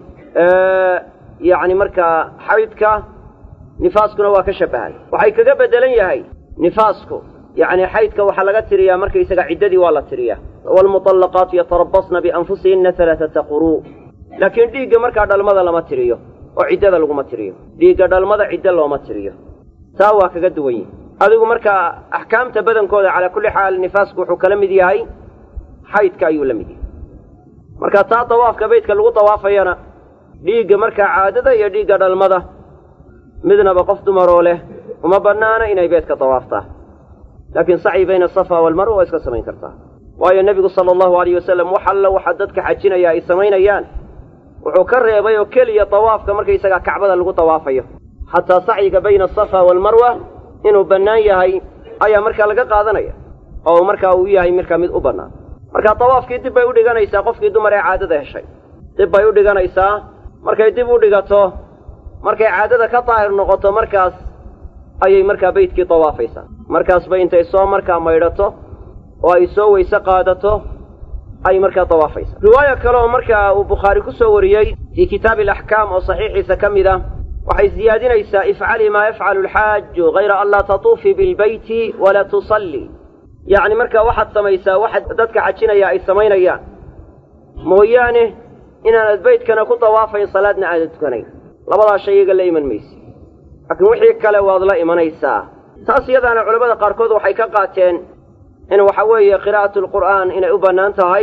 yaani marka xaydka nifaaskuna waa ka shabahay waxay kaga bedelan yahay nifaasku yaani xaydka waxa laga tiriyaa marka isaga ciidadii waa la tiriyaa wal mutallaqat yatarabbasna bi anfusihinna thalathata quru laakiin dhiiga marka dhalmada lama tiriyo oo ciidada lagu ma tiriyo dhiiga dhalmada ciida looma tiriyo taa waa kaga duwan yahay adigu marka ahkaamta badankooda ala kulli xaal nifaasku wuxuu kala mid yahay xaydka ayuu la mid yahay marka taa tawaafka beedka lagu tawaafayana dhiiga marka caadada iyo dhiiga dhalmada midnaba qof dumar oo leh uma banaana inay beedka tawaaftaa laakiin sa'i bayna safa wal marwa iska samayn kartaa waayo nabigu sallallahu alayhi wasallam waxa dadka xajinaya ay samaynayaan wuxuu ka reebay oo kaliya tawaafka marka isaga kacbada lagu tawaafayo hatta sa'iga bayna safa wal marwa inuu bannaan yahay ayaa marka laga qaadanaya oo marka uu yahay marka mid u bannaan marka tawaafkii dib bay u dhiganaysaa qofkii dumar ee caadada heshay dib bay u dhiganaysaa markay dib u dhigato markay caadada ka taahir noqoto markaas ayay marka beedkii tawaafaysaa markaas bay intay soo marka maydhato oo ay soo weyse qaadato ay marka tawaafaysaa riwaaya kale oo marka uu Bukhari ku soo wariyay fi kitaab al-ahkam oo saxiixiisa kamida waxay ziyaadinaysaa ifcali ma yafcalu al-hajj ghayra an la tatufi bil bayti wa la tusalli yani marka waxaad samaysaa waxaad dadka xajinaya ay samaynayaan mooyaane inaanad beydkana ku tawaafayn salaadna aad tukanayn labadaa shay iyaga la iman mayso laakiin wixii kale waad la imanaysaa taas iyadaana culimada qaarkood waxay ka qaateen in waxa weeye qiraa'atul qur'aan inay u bannaan tahay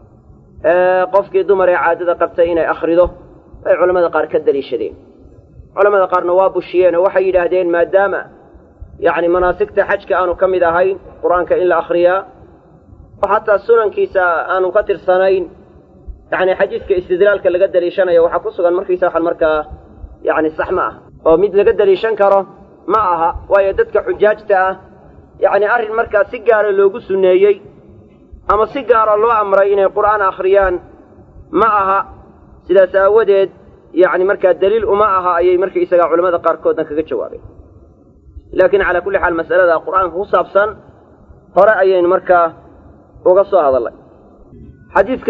qofkii dumar ee caadada qabtay inay akhrido ay culimada qaar ka daliishadeen culamada qaarna waa bushiyeen oo waxay yidhaahdeen maadaama yacni manaasigta xajka aanu ka mid ahayn qur-aanka in la akhriyaa oo xataa sunankiisa aanu ka tirsanayn yacni xadiidka istidlaalka laga daliishanayo waxaa ku sugan markiisa waxan markaa yacni sax ma ah oo mid laga daliishan karo ma aha waayo dadka xujaajta ah yacni arrin markaa si gaara loogu sunneeyey ama si gaara loo amray inay qur'aan akhriyaan ma aha sidaas aawadeed yacni markaa daliil uma aha ayay markaisagaa culamada qaarkoodna kaga jawaabeen laakiin calaa kulli xaal mas'alada qur'aanka ku saabsan hore ayaynu markaa uga soo hadallay xadiidka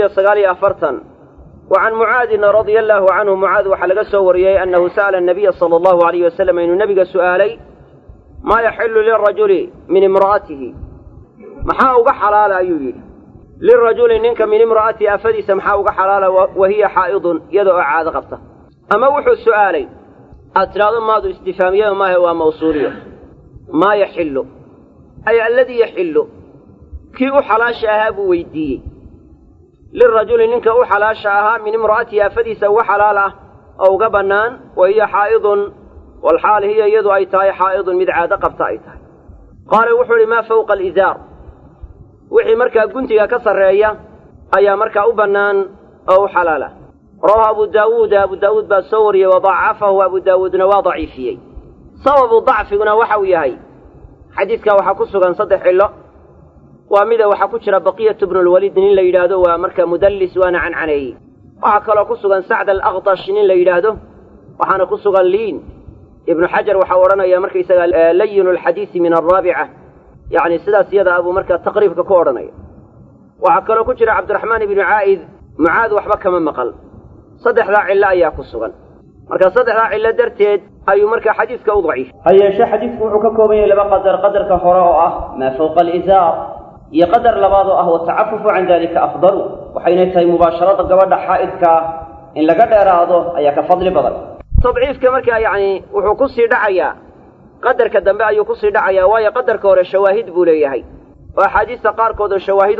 149 وعن معاذ رضي الله عنه معاذ وحلق سوريه أنه سأل النبي صلى الله عليه وسلم إن النبي سؤالي ما يحل للرجل من امرأته محاوق حلال أيوه للرجل إنك من امرأته أفدس محاوق حلال وهي حائض يدعو عاد غبطة أما وحو السؤالي أتراض ماذا استفهامية وما هو موصولية ما يحل أي الذي يحل كي أحلاش أهاب ويديه للرجل إنك أحلاش أها من امرأته أفدس وحلاله أو قبنان وهي حائض والحال هي يد أيتاي حائض مدعاد قبط أيتاي قال وحو لما فوق الإزار وحي مركا قنتك كسر رأيه أي مركا أبنان أو حلاله رواه أبو داود باسوري وضعفه أبو داود نواضعيفيه صوب الضعف وحويهي حديثك وحكسك عن صدح الله ومذا وحكشر بقية ابن الوليد نين ليلاده ومركا مدلس وانا عن عليه وحكلا كسك عن سعد الأغطش نين ليلاده وحانا كسك عن لين ابن حجر وحورنا يا مركا يسأل لين الحديث من الرابعة يعني سدا سيادة أبو مركا تقريب كورنا وحكلا كشر عبد الرحمن بن عائذ معاذ وحبك من مقل صدح ذا علا يا كسك مركا صدح ذا علا درتيد أي مركا حديثك ضعيف أي شيء حديثك وحككوبين لما قدر كفراء ما فوق الإزار يقدر لبعضه أهو التعفف عن ذلك أفضل وحينتها مباشرة قبل حائدك إن لقد أراده أي كفضل بضل تضعيف كمركا يعني وحكسي دعيا قدر كدنبع يكسي دعيا ويا قدر كور الشواهد بوليهي وحديث قار كود الشواهد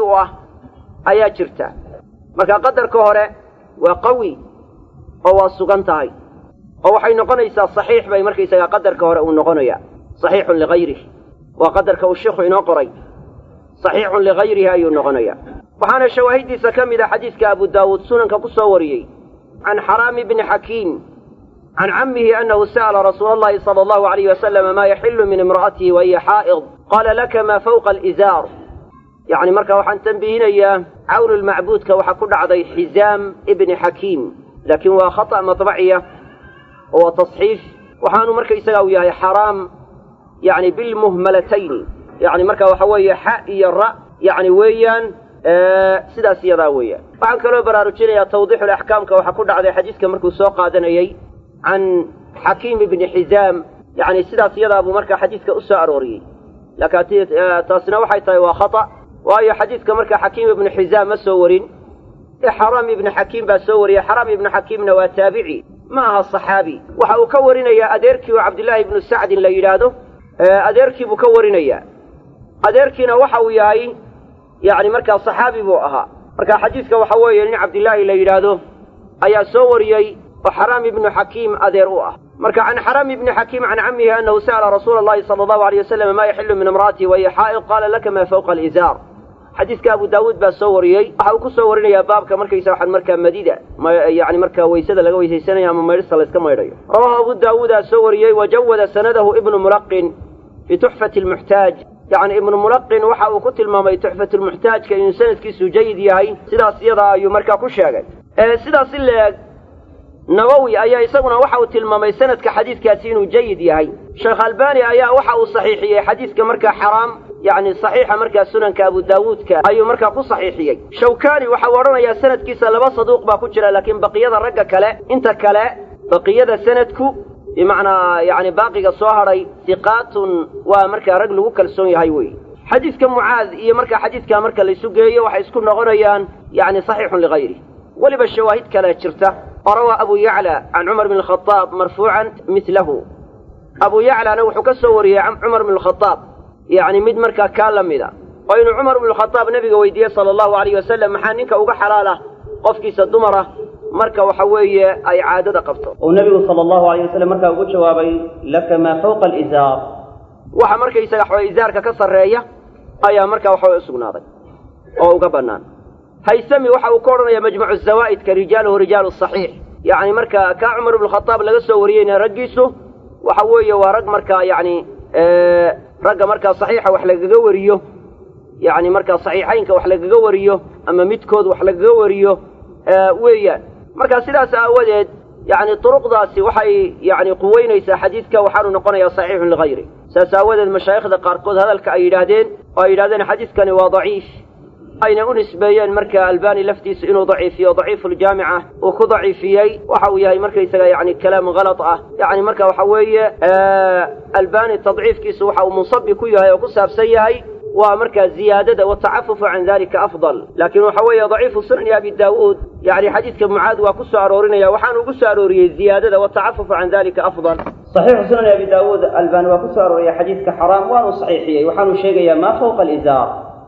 أيا جرتا مركا قدر كوره وقوي أو السقنتهي أو حين نقنيسا صحيح بي مركيسا قدر كوره ونقنيا صحيح لغيره وقدر كو الشيخ ينقري صحيح لغيرها ينغنيا وحان الشواهد سكم إذا حديث أبو داود سنن كقصوري عن حرام بن حكيم عن عمه أنه سأل رسول الله صلى الله عليه وسلم ما يحل من امرأته وهي حائض قال لك ما فوق الإزار يعني مركا وحان تنبيهنا إياه عون المعبود كوحكود عضي حزام ابن حكيم لكن هو خطأ مطبعية هو تصحيف وحان مركا يساوي يا حرام يعني بالمهملتين يعني مركا وحوية حق الراء يعني ويان سداس يدا ويان وعن كلو براروجينيا توضيح الأحكام كوحكود عضي حديث مركو سوق قادنيي عن حكيم بن حزام يعني سداس يدا أبو مركا حديث كأسا أروري لكن تاسنا وحي تايوا خطأ وهي حديث كمركا حكيم بن حزام مسورين حرام ابن حكيم بسوري حرام ابن حكيم وتابعي معها الصحابي وحاو كورين يا أديركي وعبد الله بن سعد ليلاده أديركي بكورين يا أديركينا وحاو ياي يعني مركا صحابي بوأها مركا حديثك وحاوي يعني عبد الله ليلاده أيا سوري وحرام ابن حكيم أديروه مركا عن حرام ابن حكيم عن عمه أنه سأل رسول الله صلى الله عليه وسلم ما يحل من امرأته وهي حائض قال لك ما فوق الإزار حديثك أبو داود بسوري أو كسورين يا بابك مركا يسوح مركا مديدة يعني مركا ويسدة لقوا يسيسنا يا ممارسة لسكما يريه رواه أبو داود سوري وجود سنده ابن ملقن في تحفة المحتاج يعني ابن ملقن وحاو كتل مامي تحفة المحتاج كأن سند كيسو جيد ياهي سيداس يضا يمركا كشاقل سيداس اللي نووي أيها يساقنا وحاو تلمامي سند كحديث كاسين جيد ياهي شيخ الباني أيها وحاو صحيحي حديث كمركا حرام يعني صحيحة مركا سنن كأبو داود أي مركا كو صحيحي شوكاني وحاورنا يا سند كيسا لبا صدوق با كجرا لكن بقية الرقا كلا انت كلا بقية سندكو بمعنى يعني باقي صهري ثقات ومركا رجل وكلسون يهيوي حديث كمعاذ هي مركا حديث كمركا ليسوقيه وحيسكن غريان يعني صحيح لغيره ولب الشواهد كلا جرته وروى أبو يعلى عن عمر بن الخطاب مرفوعا مثله أبو يعلى نوح كسوري عن عمر بن الخطاب يعني مد مركا كالم إذا وإن عمر بن الخطاب نبي ويديه صلى الله عليه وسلم محانيك وقع حلاله قفكي سدمره marka waxa weeye ay caadada qabto oo nabigu sallallahu alayhi wasallam markaa ugu jawaabay laka ma fawqa al-izar waxa markaysaga waxa izaarka ka sareeya ayaa markaa waxa u sugnaaday oo uga banaan haysami waxa uu ka oranayaa majmuuc az-zawaid ka rijaaluhu rijaalu sahih yani markaa ka Umar ibn Khattab laga soo wariyay raggiisu waxa weeye waa rag markaa yani ragga markaa saxiixa wax lagaga wariyo yani markaa saxiixaynka wax lagaga wariyo ama midkood wax lagaga wariyo weeyaan marka sidaas aawadeed yani turuqdaasi waxay yani quweynaysaa xadiidka waxaanu noqonayaa saxiixun ligayri saas aawadeed mashaayikhda qaarkood hadalka ay yidhahdeen xadiidkani waa daciif ayna u nisbeeyeen marka albani laftiisa inuu daciifiyo daciifuljaamica uu ku daciifiyey waxa uu yahay markaysaga yani kalaam kalad ah yani marka waxa weeye albani tadciifkiisu waxa uu munsabi ku yahay oo ku saabsan yahay waa markaa ziyaadada watacafufu can dalika afdal laakiin waxa weeye daciifu sunani abi daawuud yani xadiidka mucaad waa ku soo aroorinaya waxaanu ugu soo arooriyey ziyaadada watacafufu can dalika afdal saxiixu sunani abi daawuud albani waa ku soo arooriyay xadiidka xaraam waanu saxiixiyey waxaanu sheegayaa maa fawqa alizaar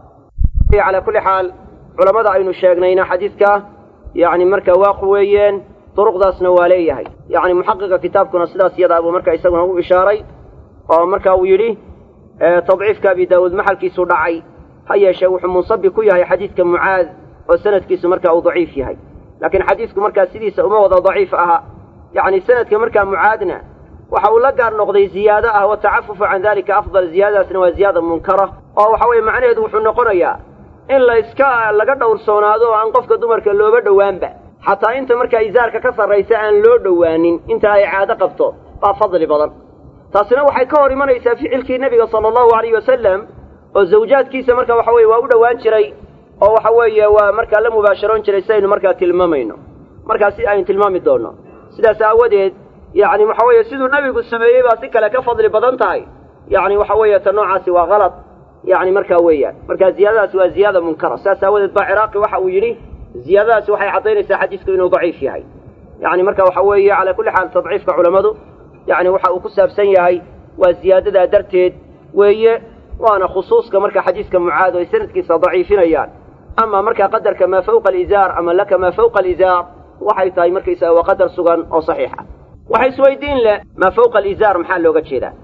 على كل حال علماء aynu sheegnayna xadiidka yani marka waa quweeyeen turuqdaasna waa leeyahay yani muxaqiqa kitaabkuna sidaas iyada abu marka isaguna u ishaaray oo marka uu yidhi tadciifka abi daawuud maxalkiisu dhacay ha yeeshee wuxuu munsabi ku yahay xadiidka mucaad oo sanadkiisu marka uu daciif yahay laakiin xadiidku markaa sidiisa uma wada daciif aha yani sanadka markaa mucaadna waxa uu la gaar noqday ziyaado ah watacafufu can dalika afdal ziyaadadaasna waa ziyaada munkara oo waxa weeye macnaheedu wuxuu noqonayaa in laga dhowrsoonaado oo aan qofka dumarka looba dhowaanba xataa inta markaa izaarka ka sarraysa aan loo dhowaanin inta ay caado qabto baa fadli badan taasina waxay ka hor imanaysaa ficilkii nebiga sala allahu alayhi wasalam oo zawjaadkiisa marka waxa weye waa u dhowaan jiray oo waxa weeye waa markaa la mubaasharoon jiray si aynu markaa tilmaamayno markaa si aynu tilmaami doonno sidaas aawadeed yani waxa weeye siduu nebigu sameeyey baa si kale ka fadli badan tahay yani waxa weeye ta noocaasi waa kalad يعني marka weeyaan marka ziyadadaas waa ziyada munkara saas aawadeed baa ciraaqi waxa uu yidhi ziyadadaas waxay cadaynaysaa xadiisku inuu daciif yahay yani marka waxa weeye cala kulli xaal tadciifka culamadu yani waxa uu ku saabsan yahay waa ziyadadaa darteed weeye waana khusuuska marka xadiiska mucaad oo ay sanadkiisa daciifinayaan ama marka qadarka maa fawqa alizaar ama laka maa fawqa alizaar waxay tahay markaysaga waa qadar sugan oo saxiixa waxay isweydiin leh maa fawqa alizaar maxaa looga jeedaa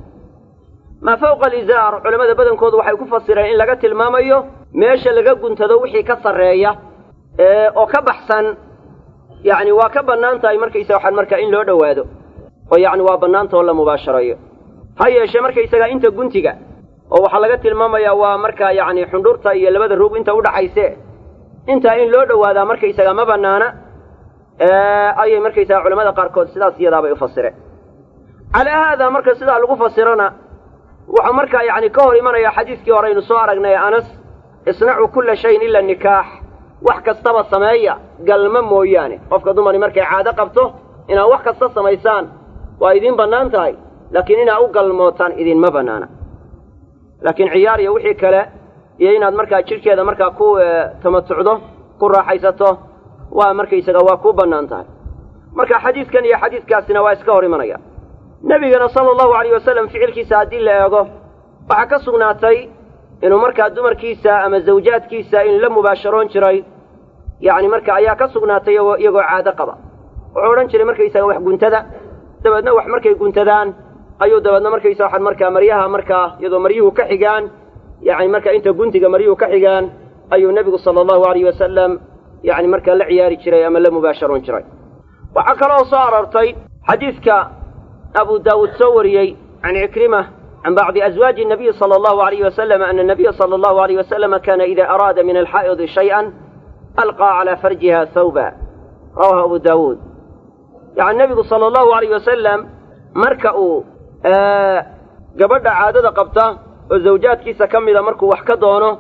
ما فوق الإزار علماء بدن كود waxay ku fasireen in laga tilmaamayo meesha laga guntado wixii ka sareeya oo ka baxsan yani waa ka banaantahay markaysa waxaan markaa in loo dhawaado oo yani waa banaantoo la mubaasharayo ha yeeshee markaysaga inta guntiga oo waxa laga tilmaamayaa waa markaa yani xundurta iyo labada ruug inta u dhaxayse inta in loo dhawaadaa markaysaga ma banaana ayay markaysaga culimada qaarkood sidaas iyadaa bay u fasireen calaa haadaa marka sidaa lagu fasirana wuxuu markaa yani ka hor imanaya xadiiskii hore aynu soo aragnay anas isnacuu kulla shayin ila nikaax wax kastaba sameeya galma mooyaane qofka dumari markay caado qabto inaad wax kasta samaysaan waa idiin bannaan tahay laakiin inaad u galmootaan idinma bannaana laakiin ciyaar iyo wixii kale iyo inaad markaa jidhkeeda markaa ku tamatucdo ku raaxaysato waa markaysaga waa kuu bannaan tahay marka xadiiskan iyo xadiiskaasina waa iska hor imanaya nebigana sala allahu alayh wasalam ficilkiisa haddii la eego waxaa ka sugnaatay inuu markaa dumarkiisa ama zawjaadkiisa in la mubaasharoon jiray yani marka ayaa ka sugnaatay iyagoo caado qaba wuxuu odhan jiray markaysaga wax guntada dabeedna wax markay guntadaan ayuu dabeedna markaysa waxaan markaa maryaha markaa iyadoo maryuhu ka xigaan yani marka inta guntiga maryuhu ka xigaan ayuu nebigu sala allahu alayh wasalam yani markaa la ciyaari jiray ama la mubaasharoon jiray waxaa kaloo soo aroortay xadiidka أبو داود سوري عن عكرمة عن بعض أزواج النبي صلى الله عليه وسلم أن النبي صلى الله عليه وسلم كان إذا أراد من الحائض شيئا ألقى على فرجها ثوبا رواه أبو داود يعني النبي صلى الله عليه وسلم مركأوا قبل عادة قبطة وزوجات كيسا كمل مركوا وحكدونه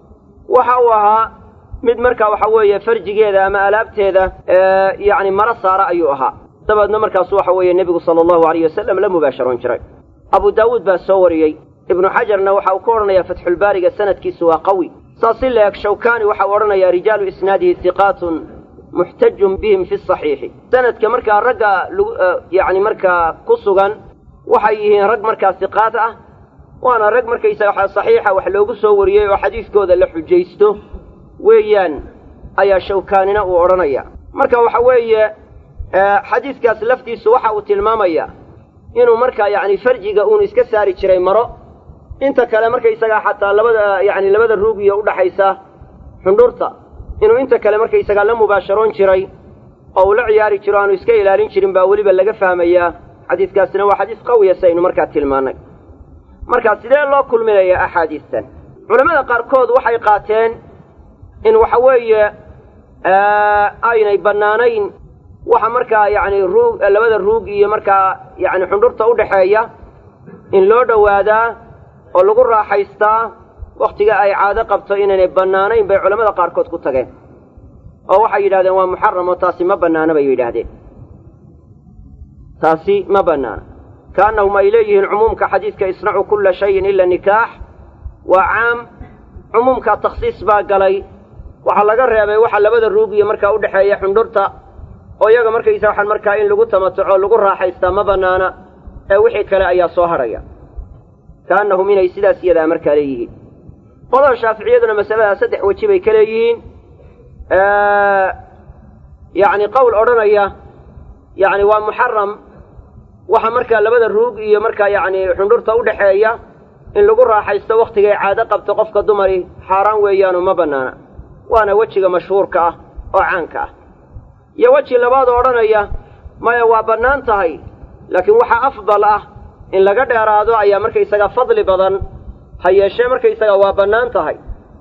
وحوها مد مركا وحوية فرج كذا ما ألابت هذا يعني مرصى رأيها dabeedna markaas waxa weeye nebigu sala allahu alayh wasalam la mubaasharoon jiray abu daawuud baa soo wariyey ibnu xajarna waxa uu ku odhanayaa fatxulbaariga sanadkiisu waa qawi saas si la-eg shawkaani waxa uu odhanayaa rijaalu isnaadihi hiqaatun muxtajun bihim fi saxiixi sanadka markaa ragga yani markaa ku sugan waxay yihiin rag markaa hiqaat ah waana rag markaysaga waxa saxiixa wax loogu soo wariyey oo xadiiskooda la xujaysto weeyaan ayaa shawkaanina uu odhanaya marka waxa weeye xadiiskaas laftiisu waxa uu tilmaamayaa inuu markaa yacni farjiga uunu iska saari jiray maro inta kale markaysagaa xataa labada ruugiyo udhaxaysa xundhurta inuu inta kale markaysagaa la mubaasharoon jiray oo uu la ciyaari jiro aanu iska ilaalin jirin baa weliba laga fahmayaa xadiiskaasina waa xadiis qawiya saynu markaa tilmaannay markaa sidee loo kulminayaa axaadiistan culammada qaarkood waxay qaateen in waxa weeye aynay bannaanayn waxa markaa yacni labada ruug iyo markaa yacni xundhurta udhaxeeya in loo dhowaadaa oo lagu raaxaystaa wakhtiga ay caado qabto inaynay bannaanayn bay culammada qaarkood ku tageen oo waxay yidhahdeen waa muxaram oo taasi ma bannaana bay yidhaahdeen taasi ma bannaana kaannahum ay leeyihiin cumuumka xadiidka isnacuu kulla shayin ila nikaax waa caam cumuumkaa takhsiis baa galay waxaa laga reebay waxa labada ruugiyo markaa udhaxeeya xundhurta oo iyaga markaysa waxaan markaa in lagu tamatuco lagu raaxaystaa ma bannaana ee wixii kale ayaa soo hadhaya kaannahum inay sidaas iyadaa markaa leeyihiin qolada shaaficiyaduna masaladaa 3 weji bay ka leeyihiin yacni qowl odhanaya yacni waa muxaram waxa markaa labada ruug iyo markaa yacni xundhurta udhaxeeya in lagu raaxaysto wakhtigay caado qabto qofka dumari xaaraan weeyaanoo ma bannaana waana wejiga mashhuurka ah oo caanka ah iyo weji labaad oo odhanaya maya waa bannaan tahay laakiin waxaa afdal ah in laga dheeraado ayaa markaysaga fadli badan ha yeeshee markaysaga waa bannaan tahay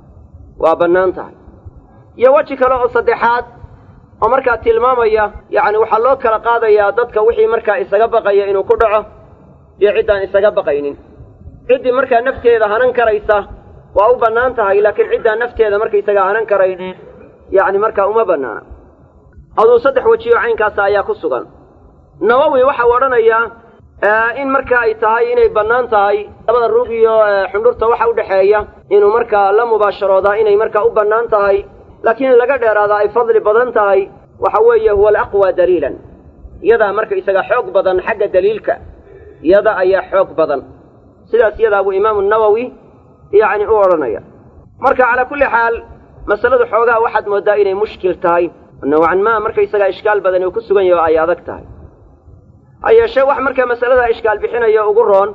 iyo weji kale oo saddexaad oo markaa tilmaamaya yacni waxaa loo kala qaadayaa dadka wixii markaa isaga baqaya inuu ku dhaco iyo ciddaan isaga baqaynin ciddii markaa nafteeda hanan karaysa waa u bannaan tahay laakiin ciddaan nafteeda markaysaga hanan karaynin yacni markaa uma bannaana aduu 3 weji oo caynkaasa ayaa ku sugan nawowi waxau odhanayaa in marka ay tahay inay bannaan tahay labada ruug iyo xundhurta waxa udhaxeeya inuu markaa la mubaasharoodaa inay markaa u bannaan tahay laakiin in laga dheeraadaa ay fadli badan tahay waxa weeye huwa alaqwa daliilan iyadaa markaysaga xoog badan xagga daliilka iyada ayaa xoog badan sidaas iyadaa buu imaamu nawowi yacni u odhanaya marka calaa kulli xaal masaladu xoogaa waxaad mooddaa inay mushkil tahay nawcan maa markaysagaa ishkaal badan uu ku sugan yaho ay adag tahay ha yeeshee wax markaa masaladaa ishkaal bixinaya ugu roon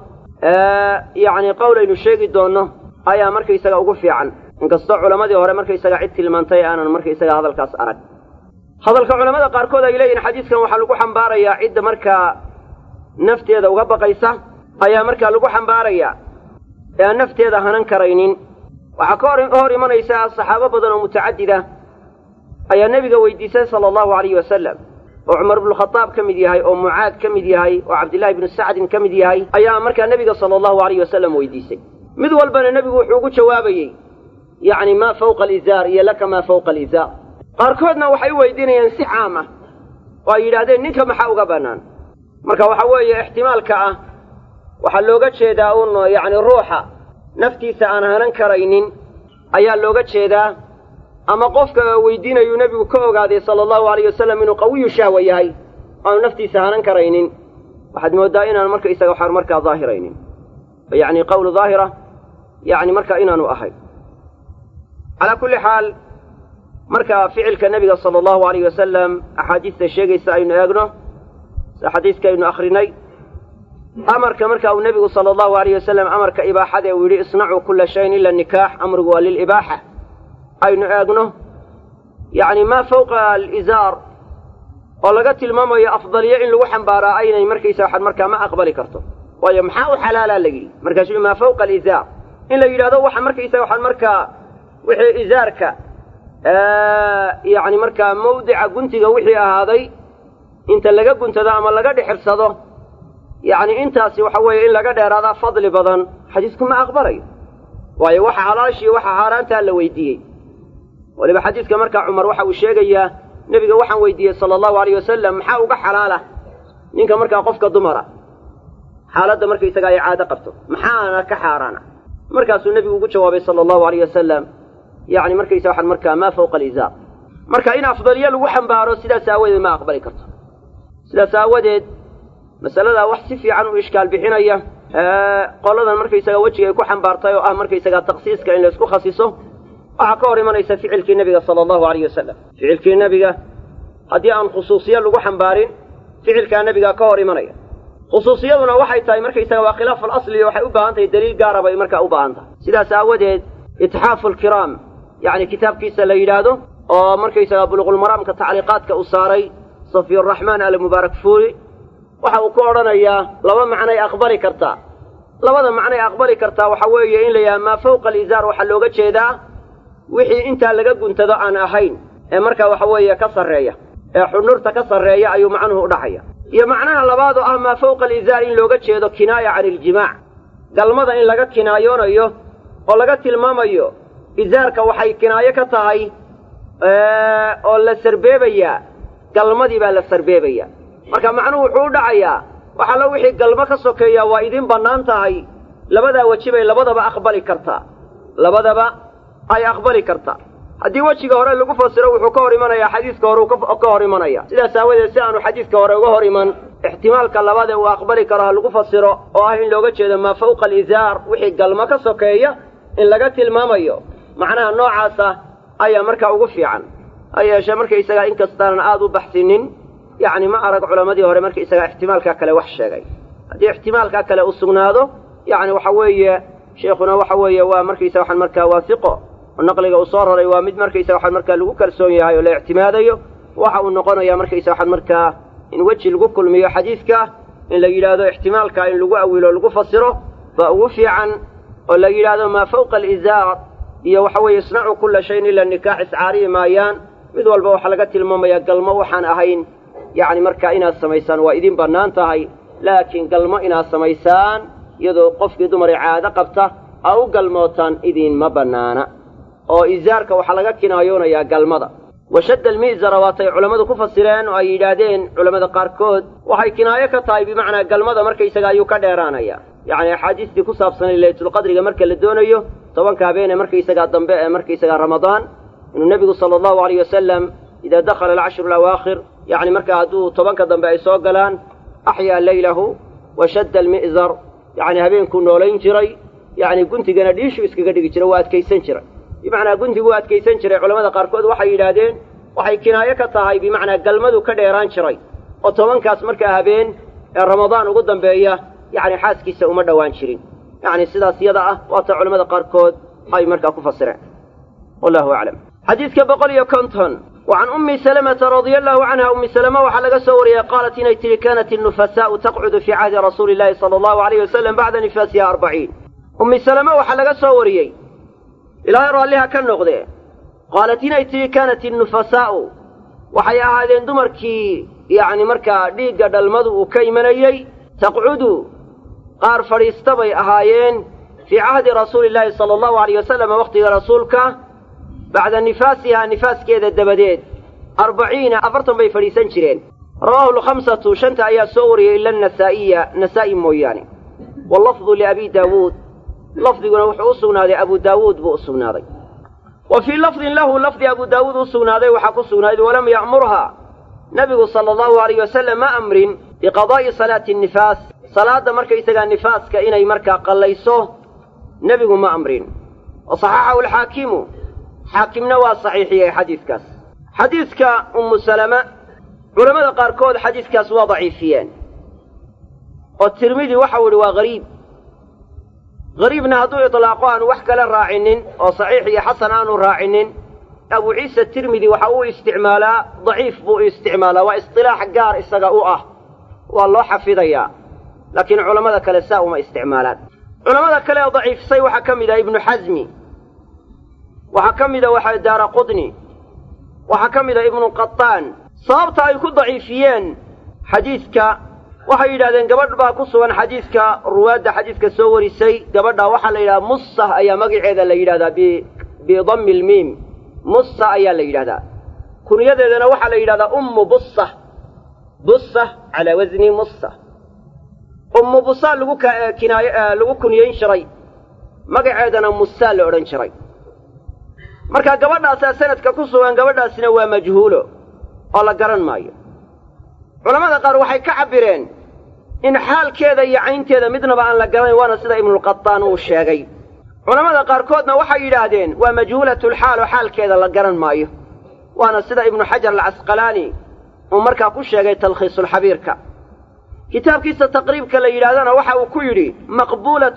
yacni qowlaynu sheegi doonno ayaa markaysaga ugu fiican inkastoo culammadii hore markaysaga cid tilmaantay aanan markaysaga hadalkaas arag hadalka culammada qaarkood ay leeyihin xadiiskan waxaa lagu xambaarayaa cidda markaa nafteeda uga baqaysa ayaa markaa lagu xambaarayaa ee aan nafteeda hanan karaynin waxaa ka hor imanaysa saxaabo badan oo mutacadida ayaa nebiga weydiisay sala allahu alayhi wasalam oo cumar ibnukhadaab ka mid yahay oo mucaad ka mid yahay oo cabdillaahi ibnu sacdin ka mid yahay ayaa markaa nebiga sala allahu alayhi wasalam weydiisay mid walbana nebigu wuxuu ugu jawaabayey yacni maa fawqa alizaar iyo laka maa fawqa alizaar qaarkoodna waxay u weydiinayaan si caam ah oo ay yidhaahdeen ninka maxaa uga bannaan marka waxa weeye ixtimaalka ah waxaa looga jeedaa un yacni ruuxa naftiisa aan hanan karaynin ayaa looga jeedaa ama qofka weydiinayuu nebigu ka ogaaday sala allahu alayh wasalam inuu qawiyu shahwa yahay aanu naftiisa hanan karaynin waxaad mooddaa inaan markaysaga waxaan markaa daahiraynin yacni qowlu daahira yacni markaa inaanu ahay calaa kulli xaal marka ficilka nebiga sala allahu alayh wasalam axaadiista sheegaysa aynu eegno sida xadiiska aynu akhrinay amarka marka uu nebigu sala allahu alayh wasalam amarka ibaaxada uu yidhi isnacuu kulla shayin ila nikaax amrigu waa lilibaaxa aynu eegno yacni maa fawqa alizaar oo laga tilmaamayo afdaliyo in lagu xambaaraa aynay markaysa waxaad markaa ma aqbali karto waayo maxaa u xalaalaa la yidhi markaasuu maa fawqa alizaar in la yidhahdo waxa markaysa waxaad markaa wixii izaarka yacni markaa mawdica guntiga wixii ahaaday inta laga guntado ama laga dhixirsado yacni intaasi waxa weeye in laga dheeraadaa fadli badan xadiisku ma aqbalayo waayo waxa xalaashii waxa xaaraantaa la weydiiyey waliba xadiiska markaa cumar waxa uu sheegayaa nebiga waxaan weydiiyey sala allahu alayh wasalam maxaa uga xalaala ninka markaa qofka dumara xaaladda markaysaga ay caado qabto maxaana ka xaaraana markaasuu nebigu ugu jawaabay sala allahu alayh wasalam yacni markaysa waxaan markaa maa fawqa alizaar marka in afdaliyo lagu xambaaro sidaas aawadeed ma aqbali karto sidaas aawadeed masaladaa wax si fiican u ishkaal bixinaya qoladan markaysaga wejiga ay ku xambaartay oo ah markaysaga takhsiiska in laysku khasiso waxaa ka hor imanaysa ficilkii nebiga sala allahu alayh wasalam ficilkii nebiga haddii aan khusuusiye lagu xambaarin ficilkaa nebiga ka hor imanaya khusuusiyaduna waxay tahay markaysaga waa khilaafu alasli waxay u baahan tahay daliil gaara bay markaa u baahan tahay sidaas aawadeed itixaafu alkiraam yacni kitaabkiisa la yidhaahdo oo markaysaga buluuqulmaraamka tacliiqaadka u saaray safiyuraxmaan almubaarak fuuri waxa uu ku odhanayaa laba macnay aqbali kartaa labada macnay aqbali kartaa waxa weeye in la yidhaha maa fawqa alizaar waxaa looga jeedaa wixii intaa laga guntado aan ahayn ee markaa waxa weeye ka sarreeya ee xunurta ka sarreeya ayuu macnuhu u dhacaya iyo macnaha labaad oo ah maa fawqa alizaar in looga jeedo kinaaya can iljimaac galmada in laga kinaayoonayo oo laga tilmaamayo izaarka waxay kinaayo ka tahay oo la sarbeebayaa galmadii baa la sarbeebaya marka macnuhu wuxuu u dhacayaa waxalla wixii galmo ka sokeeyaa waa idin bannaan tahay labadaa weji bay labadaba aqbali kartaa labadaba ay aqbali kartaa haddii wejiga hore lagu fasiro wuxuu ka hor imanayaa xadiiska hore ka hor imanaya sidaas aawadeed si aanu xadiiska hore uga hor iman ixtimaalka labaad ee uu aqbali karo ha lagu fasiro oo ah in looga jeedo maa fawqa alizaar wixii galmo ka sokeeya in laga tilmaamayo macnaha noocaasa ayaa markaa ugu fiican ha yeeshee markaysagaa in kastaanan aad u baxsinin yacni ma arag culammadii hore markaysagaa ixtimaalkaa kale wax sheegay haddii ixtimaalkaa kale u sugnaado yacni waxa weeye sheikhuna waxa weeye waa markaysa waxaan markaa waafiqo oo naqliga uu soo raray waa mid markaysa waxaan markaa lagu kalsoon yahay oo la ictimaadayo waxa uu noqonayaa markaysa waxaan markaa in weji lagu kulmiyo xadiidka in la yidhaahdo ixtimaalka in lagu awilo o lagu fasiro baa ugu fiican oo la yidhaahdo maa fawqa alizaar iyo waxa weeye isnacuu kulla shayin ila nikaax iscaariyi maayaan mid walba waxaa laga tilmaamayaa galmo waxaan ahayn yacni markaa inaad samaysaan waa idin bannaan tahay laakiin galmo inaad samaysaan iyadoo qofkii dumari caado qabta aa u galmootaan idinma bannaana oo izaarka waxaa laga kinaayoonayaa galmada washadda almi'zara waatay culammadu ku fasireen oo ay yidhaahdeen culammada qaarkood waxay kinaayo ka tahay bimacnaa galmada markaysaga ayuu ka dheeraanaya yacni axaadiistii ku saabsanay laylatulqadriga marka la doonayo tobanka habeenee markaysagaa dambe ee markaysagaa ramadaan inuu nebigu sala allahu alayh wasalam idaa dakhala alcashru alawaakhir yacni markaa hadduu tobanka dambe ay soo galaan axyaa leylahu washadda almi'zar yacni habeenkuu noolayn jiray yacni guntigana dhiishuu iskaga dhigi jiray waa adkaysan jiray bimacnaa guntiguu adkaysan jiray culamada qaarkood waxay yidhaahdeen waxay kinaayo ka tahay bimacnaa galmadu ka dheeraan jiray oo tobankaas markaa habeen ee ramadaan ugu dambeeya yacni xaaskiisa uma dhowaan jirin yacni sidaas yada ah waata culamada qaarkood ay markaa ku fasireen wallahu aclam xadiidka 150 وعن أم سلمة رضي الله عنها أم سلمة وحلق سوريا قالت إن كانت النفساء تقعد في عهد رسول الله صلى الله عليه وسلم بعد نفاسها 40 أم سلمة وحلق سوريا إلى يرى لها كالنغضة قالت إن كانت النفساء وحيا هذه دمركي يعني مركا ديقا دالمدو كيمنيي تقعد قار فريستبي أهايين في عهد رسول الله صلى الله عليه وسلم وقت رسولك بعد نفاسها نفاس كذا الدبديد 40 أفرتم بي فريسان شرين رواه الخمسة شنت أيا سوري إلا النسائي موياني واللفظ لأبي داود لفظ وحوصنا لأبو داود بؤسنا ذي وفي لفظ له لفظ أبو داود أصنا ذي وحقصنا ذي ولم يأمرها نبي صلى الله عليه وسلم ما أمر بقضاء صلاة النفاس صلاة مركا يسقى النفاس كإني مركا قليسوه نبي ما أمرين وصححه الحاكم حاكمنا وصحيحي حديثك أم سلمة علماء قاركود حديثك سوا ضعيفيان والترمذي وحول وغريب غريبنا هدو إطلاقان وحكى للراعنين وصحيحي حسنان الراعنين أبو عيسى الترمذي وحاول استعمالا ضعيف بو استعمالا واصطلاح قار استقاؤه والله حفظيا لكن علماء كالساء ما استعمالات علماء كلا ضعيف سي وحكم إذا ابن حزمي وحكم إذا وحا دار قطني وحكم إذا ابن القطان صابت أي كل ضعيفيين حديثك وحي إذا قبل بها قصوا حديثك رواد حديثك سوري سي قبل وحا إلى مصة أي مقع إذا ليلة بضم الميم مصة أي ليلة كن يد إذا وحا ليلة أم بصة على وزن مصة أم بصة لغو كنيين شري مقع إذا مصة لأوران شري marka gabadhaas sanadka ku sugan gabadhaasina waa majhuulo oo la garan maayo culimada qaar waxay ka cabireen in xaalkeeda iyo caynteeda midnaba aan la garanay waana sida ibn al-qattan uu sheegay culimada qaar koodna waxay yiraahdeen waa majhuulatul xaal oo xaalkeeda la garan maayo waana sida ibn hajar al-asqalani ومركا كشيغي تلخيص الحبيرك كتاب كيسة تقريب كلا يلادنا وحا وكيري مقبولة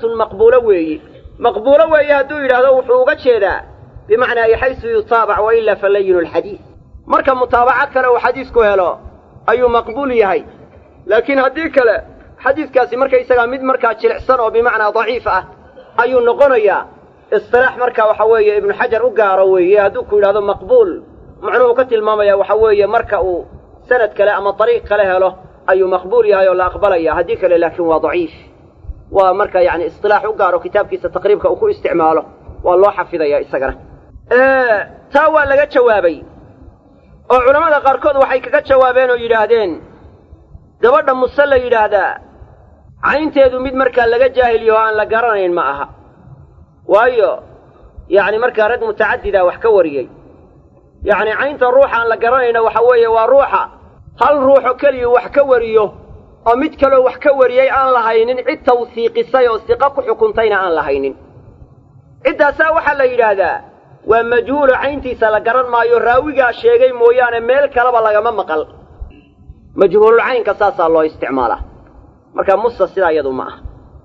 مقبولة وي هدو يلادا وحوغة شيدا بمعنى حيث يطابع وإلا فلين الحديث مركا متابعة كلا وحديث كوهلو أي مقبول يهي لكن هديك لا حديث كاسي مركا يساقا مد مركا تشلعسان وبمعنى ضعيفة أي نقنيا اصطلاح مركا وحوية ابن حجر أقاروي هدوك يلادا مقبول معنوه كتل ماما وحوية مركا سند كلا أما طريق كلا له أي مقبول يهي ولا أقبليا هديك لا لكن هو ضعيف ومركا يعني اصطلاح أقارو كتاب كيسة تقريبك أكو استعماله والله حفظ يا إساقنا تاوى لقد جوابي وعلماء قاركود وحي كقد جوابين ويرادين gabadha musa la yidhaahdaa caynteedu mid markaa laga jaahiliyo aan la garanayn ma aha waayo yacni markaa rag mutacadida wax ka wariyey yacni caynta ruuxa aan la garanayna waxa weeye waa ruuxa hal ruuxo keliya wax ka wariyo oo mid kaloo wax ka wariyey aan lahaynin cid tawsiiqisay oo siqa ku xukuntayna aan lahaynin ciddaasaa waxaa la yidhaahdaa waa majhuulo cayntiisa la garan maayo raawigaa sheegay mooyaane meel kaleba lagama maqal مجهول العين كساسا الله استعماله مركا مصة سيدا يدو معه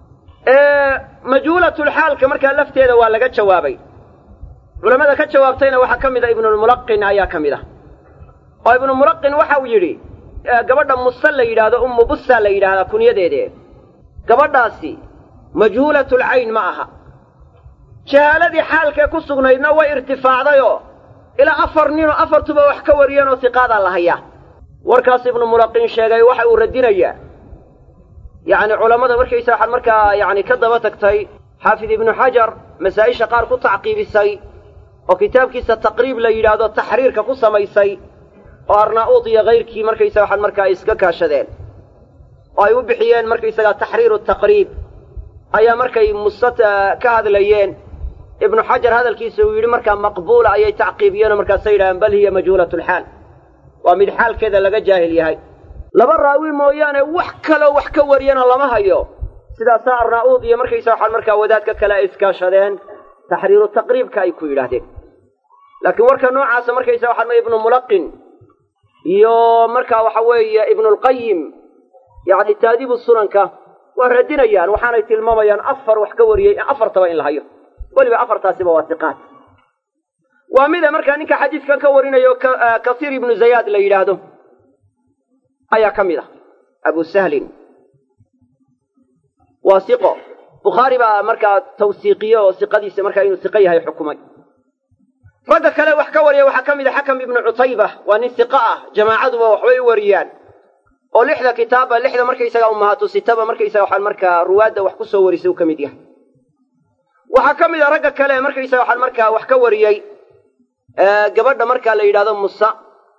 مجهولة الحال كمركا لفتي هذا ولا قد جوابي ولماذا قد جوابتين وحكم ذا ابن الملقن أيا كمذا وابن الملقن وحاو يري قبضا مصة ليلة هذا أم بصة ليلة هذا كن يدي قبضا سي مجهولة العين معها شهالة حال كيكسونا ينوى ارتفاع ذا إلى أفرنين وأفرتبا وحكوريان وثقادا الله إياه warkaas ibn mulaqin sheegay waxa uu radinaya yaani culimada markaysa xal marka yaani ka daba tagtay xaafid ibn hajar masaa'isha qaar ku tacqiibisay oo kitaabkiisa taqriib la yiraahdo tahriirka ku samaysay oo arnaa'ud iyo geyrkii markaysa xal marka iska kaashadeen oo ay u bixiyeen markaysa tahriiru taqriib ayaa markay musata ka hadlayeen ibn hajar hadalkiisa uu yiri marka maqbuul ayay tacqiibiyeen marka sayran bal hiya majhulatul hal ومن حال كذا لقى جاهل يهي لبا راوي مويانه wax ka wariyana lama hayo sida saar raa'ud iyo markaysa waxa marka wadaadka kala iskaashadeen tahriiru taqriibka ay ku yiraahdeen laakiin warka noocaas markaysa waxa ibn mulaqin iyo marka waxa weeye ibn al-qayyim yaani taadib sunanka waa radinayaan waxaanay tilmaamayaan afar wax ka wariyay afartaba in la hayo waliba afartaasiba waa tiqaad وماذا مركا نيكا حديث كان كورينيو كثير ابن زياد لا يراهدو ايا كميدا ابو سهل واثقه بخاري با مركا توثيقيه وثقديسه مركا انه ثقيه هي حكمي رد كلا wax ka wariyo waxa kamida حكم ابن عتيبة وان ثقه جماعه waxay wariyaan oo lixda kitaaba lixda markay isaga ummahaatu sitaba markay isaga waxan marka ruwaada wax ku soo warisay kamid yahay waxa kamida rag kale markay isaga waxan marka wax ka wariyay gabadha marka la yiraahdo Musa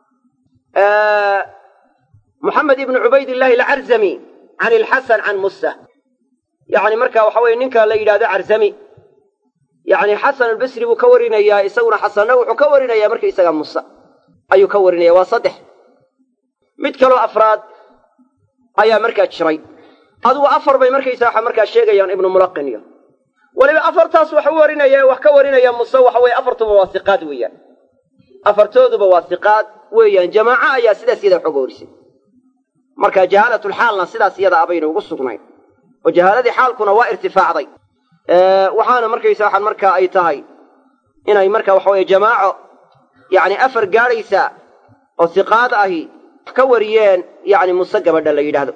Muhammad ibn Ubaydillah al-Arzami عن الحسن عن موسى يعني marka waxa weey ninka la yiraahdo Arzami يعني حسن البصري buu ka warinaya isaguna xasana wuxuu ka warinaya marka isaga Musa ayuu ka warinaya waa saddex mid kale afraad ayaa marka jiray adu afar bay marka isaga marka sheegayaan ibn mulaqin iyo waliba afartaas waxa warinaya wax ka warinaya Musa waxa weey afartuba wasiqaad weeyaan afartooduba wasiqaad weeyaan jamaa ayaa sidaas iyada xog warisay marka jahalatul haalna sidaas iyada abayna ugu sugnayd oo jahaladii xaalkuna waa irtifaacday waxaana markaysa waxan marka ay tahay inay marka waxa weey jamaa yaani afar gaaraysa oo siqaad ahi ka wariyeen yaani Musa gabadha la yiraahdo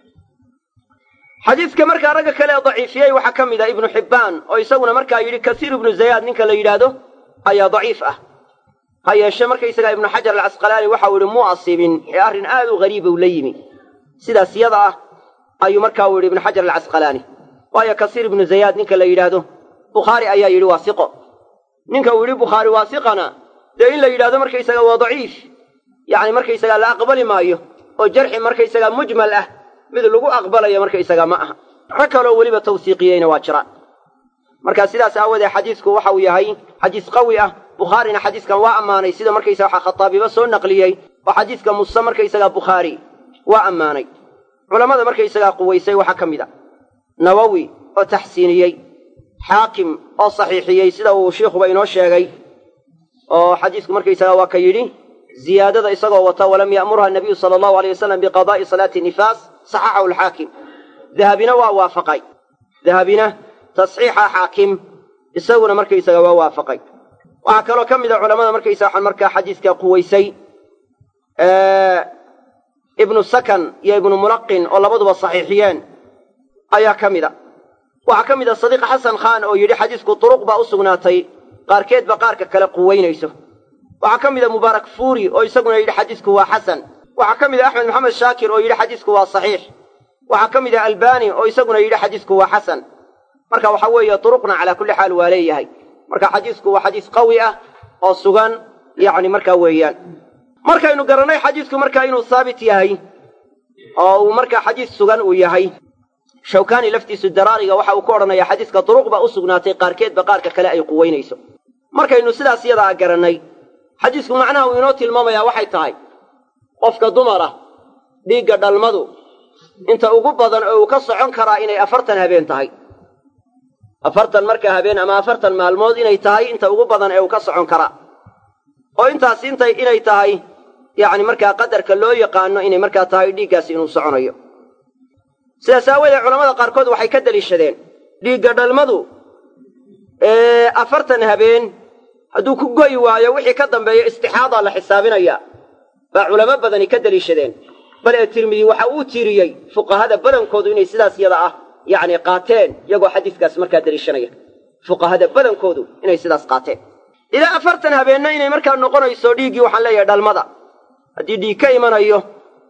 حديث كمركا رجع كلا ضعيفية وحكم إذا ابن حبان أو يسوون مركا يريد كثير ابن زياد نك اللي يراده هيا ضعيفة هيا الشمركا يسقى ابن حجر العسقلاني وحول مؤصب أرن آل غريب وليمي سيدا سيضة أي مركا ور ابن حجر العسقلاني وهي كثير ابن زياد نك اللي يراده بخاري أيا يري واثقه نك ور بخاري واثقنا ده إلا يراده مركا يسقى ضعيف يعني مركا يسقى لا أقبل مايه وجرح مركا يسقى مجمل مثل لو أقبلaya marka isaga ma aha rakalo waliba tawsiiqiyayna waa jira marka sidaas aawada xadiisku waxa uu yahay xadiis qawi ah Bukhari xadiiskan waa amaanay sida marka isaga Khataabiba soo naqliyay oo xadiiska Musa marka isaga Bukhari waa amaanay culimada marka isaga quwaysay waxa kamida Nawawi oo tahsiiniyay Hakim oo saxiixiyay sida uu sheekhu inoo sheegay oo xadiisku marka isaga waa ka yiri زيادة إسقى وتا ولم يأمرها النبي صلى الله عليه وسلم بقضاء صلاة النفاس صححه الحاكم ذهبنا ووافقي ذهبنا تصحيح حاكم إسقنا مركي إسقى ووافقي وعكروا كم إذا علماء مركي إسقى مركي حديث كقويسي ابن السكن يا ابن ملقن ولا بدو الصحيحيين أيا كم إذا وحكم إذا الصديق حسن خان أو يدي حديثك طرق بأسقناتي قاركيد بقارك كلا قوين يسه وحكم إذا مبارك فوري أو يسقنا يدي حديثك هو حسن وحكم إذا أحمد محمد شاكر أو يدي حديثك هو صحيح وحكم إذا ألباني أو يسقنا يدي حديثك هو حسن مركا وحوي طرقنا على كل حال واليه هاي مركا حديثك هو حديث قوية أو سجن يعني مركا ويان مركا إنه قرناي حديثك مركا إنه ثابت ياهي أو مركا حديث سجن وياهي شوكاني لفتي سدراري وحا وكورنا يا حديثك طرق بأسقناتي قاركيد بقارك كلا أي قوين يسو مركا إنه سلا سيدا قرناي حديثك معناه إنه تلماما يا وحي تاي قفك دمرة ديقا دالمدو انت أقبضا أو كصعون كرا إني أفرتن هبين تاي أفرتن مركا هبين أما أفرتن مع الموض إني تاي انت أقبضا أو كصعون كرا وانت سينتي إني تاي يعني مركا قدر كاللو يقانو إني مركا تاي ديقا سينو سعون أيو سيساوي علماء قاركود وحي كدل الشدين ديقا دالمدو أفرتن هبين هدو كقوي وايا وحي كدن بي استحاضة لحسابين ايا فعلماء بدني كدل الشدين بل الترمذي وحاو تيريي فقهاء بدن كودو إني سلاس يضعه يعني قاتين يقو حديث كاس مركا دليشانية فقهاء بدن كودو إني سلاس قاتين إذا أفرتن هبيننا إني مركا نقونا يسو ديقي وحن ليا دالمدى هدي ديكا إيمان أيو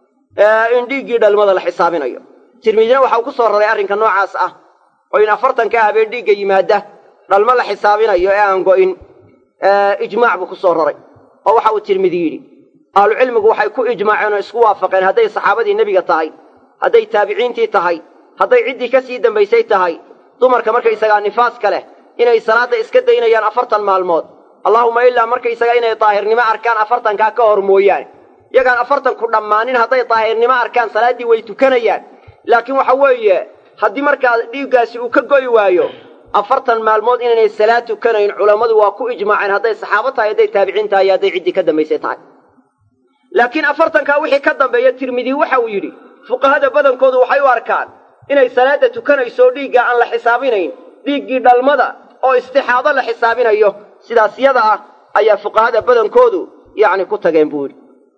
إن ديقي دالمدى لحسابين أيو ترمذينا waxaa ku soo raray arrinka noocaas ah oo in afartan ka habeen dhiga yimaada dhalma la xisaabinayo ee aan go'in ijmaac buu ku soo raray oo waxa uu tirmidhi yiri ahlu cilmigu waxay ku ijmaaceen oo isku waafaqeen haday saxaabadii nabiga tahay haday taabiciintii tahay haday cidii ka sii dambaysay tahay dumarka markay isaga nifaas kale inay salaada iska daynayaan afartan maalmood allahumma illa markay isaga inay daahirnimo arkaan afartan ka hor mooyaan yagaan afartan ku dhamaanin haday daahirnimo arkaan salaadii way tukanayaan laakiin waxa weeye haddii markaa dhiiggaasi uu ka go'i waayo afartan maalmood inaanay salaad tukanayn culimadu waa ku ijmaaceen hadday saxaabo tahay hadday taabiciin tahay hadday ciddii ka dambaysay tahay laakiin afartanka wixii ka dambeeya tirmidhi waxa uu yidhi fuqahada badankoodu waxay u arkaan inay salaada tukanayso dhiigga aan la xisaabinayn dhiiggii dhalmada oo istixaado la xisaabinayo sidaas yada ah ayaa fuqahada badankoodu yacni ku tageen buu yidhi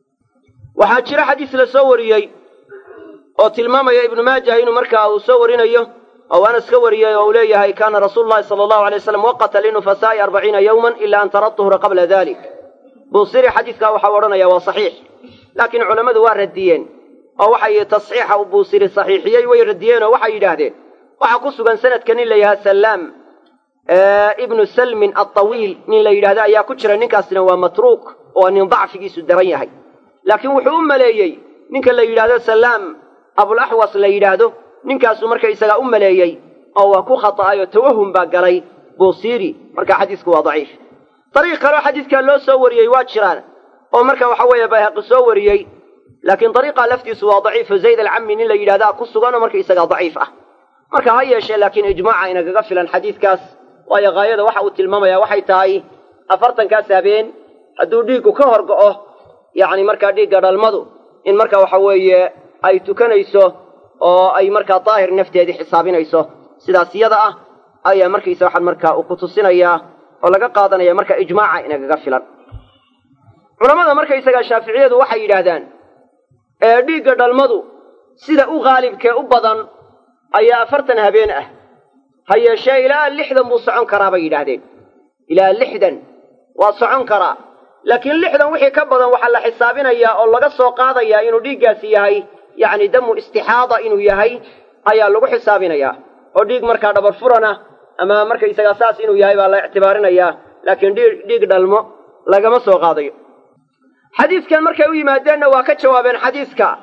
waxaa jira xadiis la soo wariyey oo tilmaamaya ibnu maajah inuu markaa uu soo warinayo oo anas ka wariyay oo leeyahay kaana rasuulullaahi sallallahu alayhi wasallam waqata linufasaa'i 40 yawman illa an tara tuhra qabla dhalik buusiri xadiiska waxa oranaya waa saxiix laakiin culimadu waa radiyeen oo waxay tasxiixa u buusiri saxiixiyay way radiyeen oo waxay yiraahdeen waxa ku sugan sanadkan in la yahay salaam ibnu salmin at-tawiil nin la yiraahdo ayaa ku jira ninkaasina waa matruuk oo nin dacfigiisu daran yahay laakiin wuxuu u maleeyay ninka la yiraahdo salaam أبو الأحوص اللي يرادو ننكاسو مركا إساقا أماليي أو كو خطأي وتوهم باقالي بوصيري مركا حديثك هو ضعيف طريقة لو حديثك لو سوريي واتشران أو مركا وحوية بايهاق سوريي لكن طريقة لفتي سوا ضعيف زيد العمي اللي يرادا قصوغانو مركا إساقا ضعيفة مركا هيا شيء لكن إجماعا إنك غفلا حديث كاس وهي غاية وحا التلماما يا وحي تاي أفرطن كاسابين هدو ديكو كهرقو يعني مركا ديكا رالمدو إن مركا وحوية ay tukanayso oo ay markaa daahir nafteedii xisaabinayso sidaas iyada ah ayaa markaysa waxaan markaa u ku tusinayaa oo laga qaadanaya markaa ijmaaca inaga filan culimada markaysaga shaafiiciyadu waxay yiraahdaan dhiigga dhalmadu sida u qaalibkee u badan ayaa afartan habeen ah hayeeshee ilaa 60 buu socon karaa bay yidhaahdeen ilaa 60 waa socon karaa laakiin 60 wixii ka badan waxaa la xisaabinayaa oo laga soo qaadayaa inuu dhiiggaasi yahay يعني دم استحاضة إنه يهي أيا لغو حسابين يا وديق مركا دبر فرنا أما مركا يساقاساس إنه يهي بالله اعتبارنا يا لكن ديق دلمو لغا مسو قاضي حديث كان مركا ويما دينا واكت شوابين حديث كا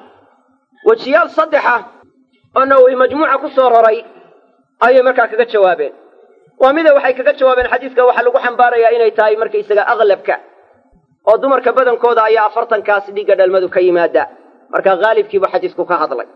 وشيال صدحة أنه مجموعة كسور ري أي مركا كت شوابين وماذا وحي كت شوابين حديث كا وحا لغو حنبارا يا إني تاي مركا يساقا أغلب كا ودو مركا بدن كودا أيا أفرطن كاس ديق دلمدو كيما دا marka qaalibkii ba xadiisku ka hadlay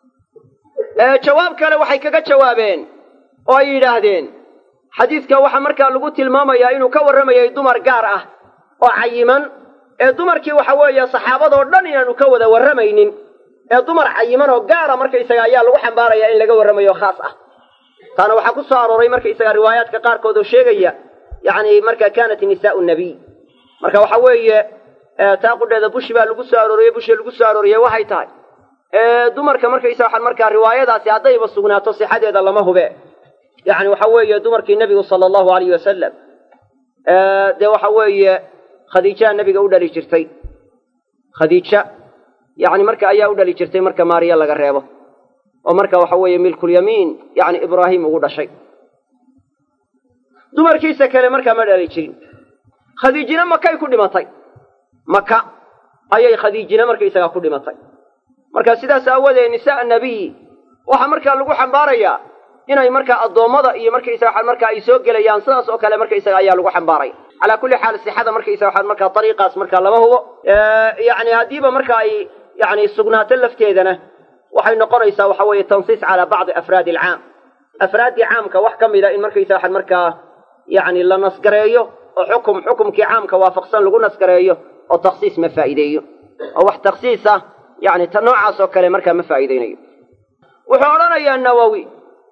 jawaab kale waxay kaga jawaabeen oo ay yiraahdeen xadiiska waxa marka lagu tilmaamayaa inuu ka warramayo dumar gaar ah oo cayiman ee dumarkii waxa weeye saxaabadoo dhan inaanu ka wada warramaynin ee dumar cayiman oo gaara markaysaga ayaa lagu xambaarayaa in laga warramayo khaas ah taana waxaa ku soo arooray markaysaga riwaayaadka qaarkood oo sheegaya yacni marka kaanat nisaa'u nabiy marka waxa weeye taa qudheeda bushi baa lagu soo arooriyey bushi lagu soo arooriyey waxay tahay dumarka markaysaga waxaan markaa riwaayadaasi haddayba sugnaato sixadeeda lama hube yacni waxa weeye dumarkii nebigu sala allahu alayhi wasalam dee waxa weeye khadiijaa nebiga u dhali jirtay khadiija yacni marka ayaa u dhali jirtay marka maariya laga reebo oo marka waxa weeye milkulyamiin yacni ibraahim ugu dhashay dumarkiisa kale markaa ma dhali jirin khadiijina makay ku dhimatay maka ayay khadiijina markaysagaa ku dhimatay marka sidaas aawadeed nisaa nabiy waxaa markaa lagu xambaarayaa inay markaa addoommada iyo markaysaga markaa ay soo gelayaan sidaas oo kale markaysaga ayaa lagu xambaaraya calaa kulli xaal sixada markaysaga waxaan markaa dariiqaas markaa lama hubo yacni haddiiba marka ay yacni sugnaato lafteedana waxay noqonaysaa waxa weeye tansiis calaa bacdi afraadi alcaam afraaddii caamka wax ka mida in markaysaga waxaan markaa yacni la nasgareeyo oo xukumkii caamka waafaqsan lagu nasgareeyo oo takhsiis ma faa'iideeyo oo wax takhsiis ah yacni ta noocaas oo kale markaa ma faa'iideynayo wuxuu odhanayaa nawowi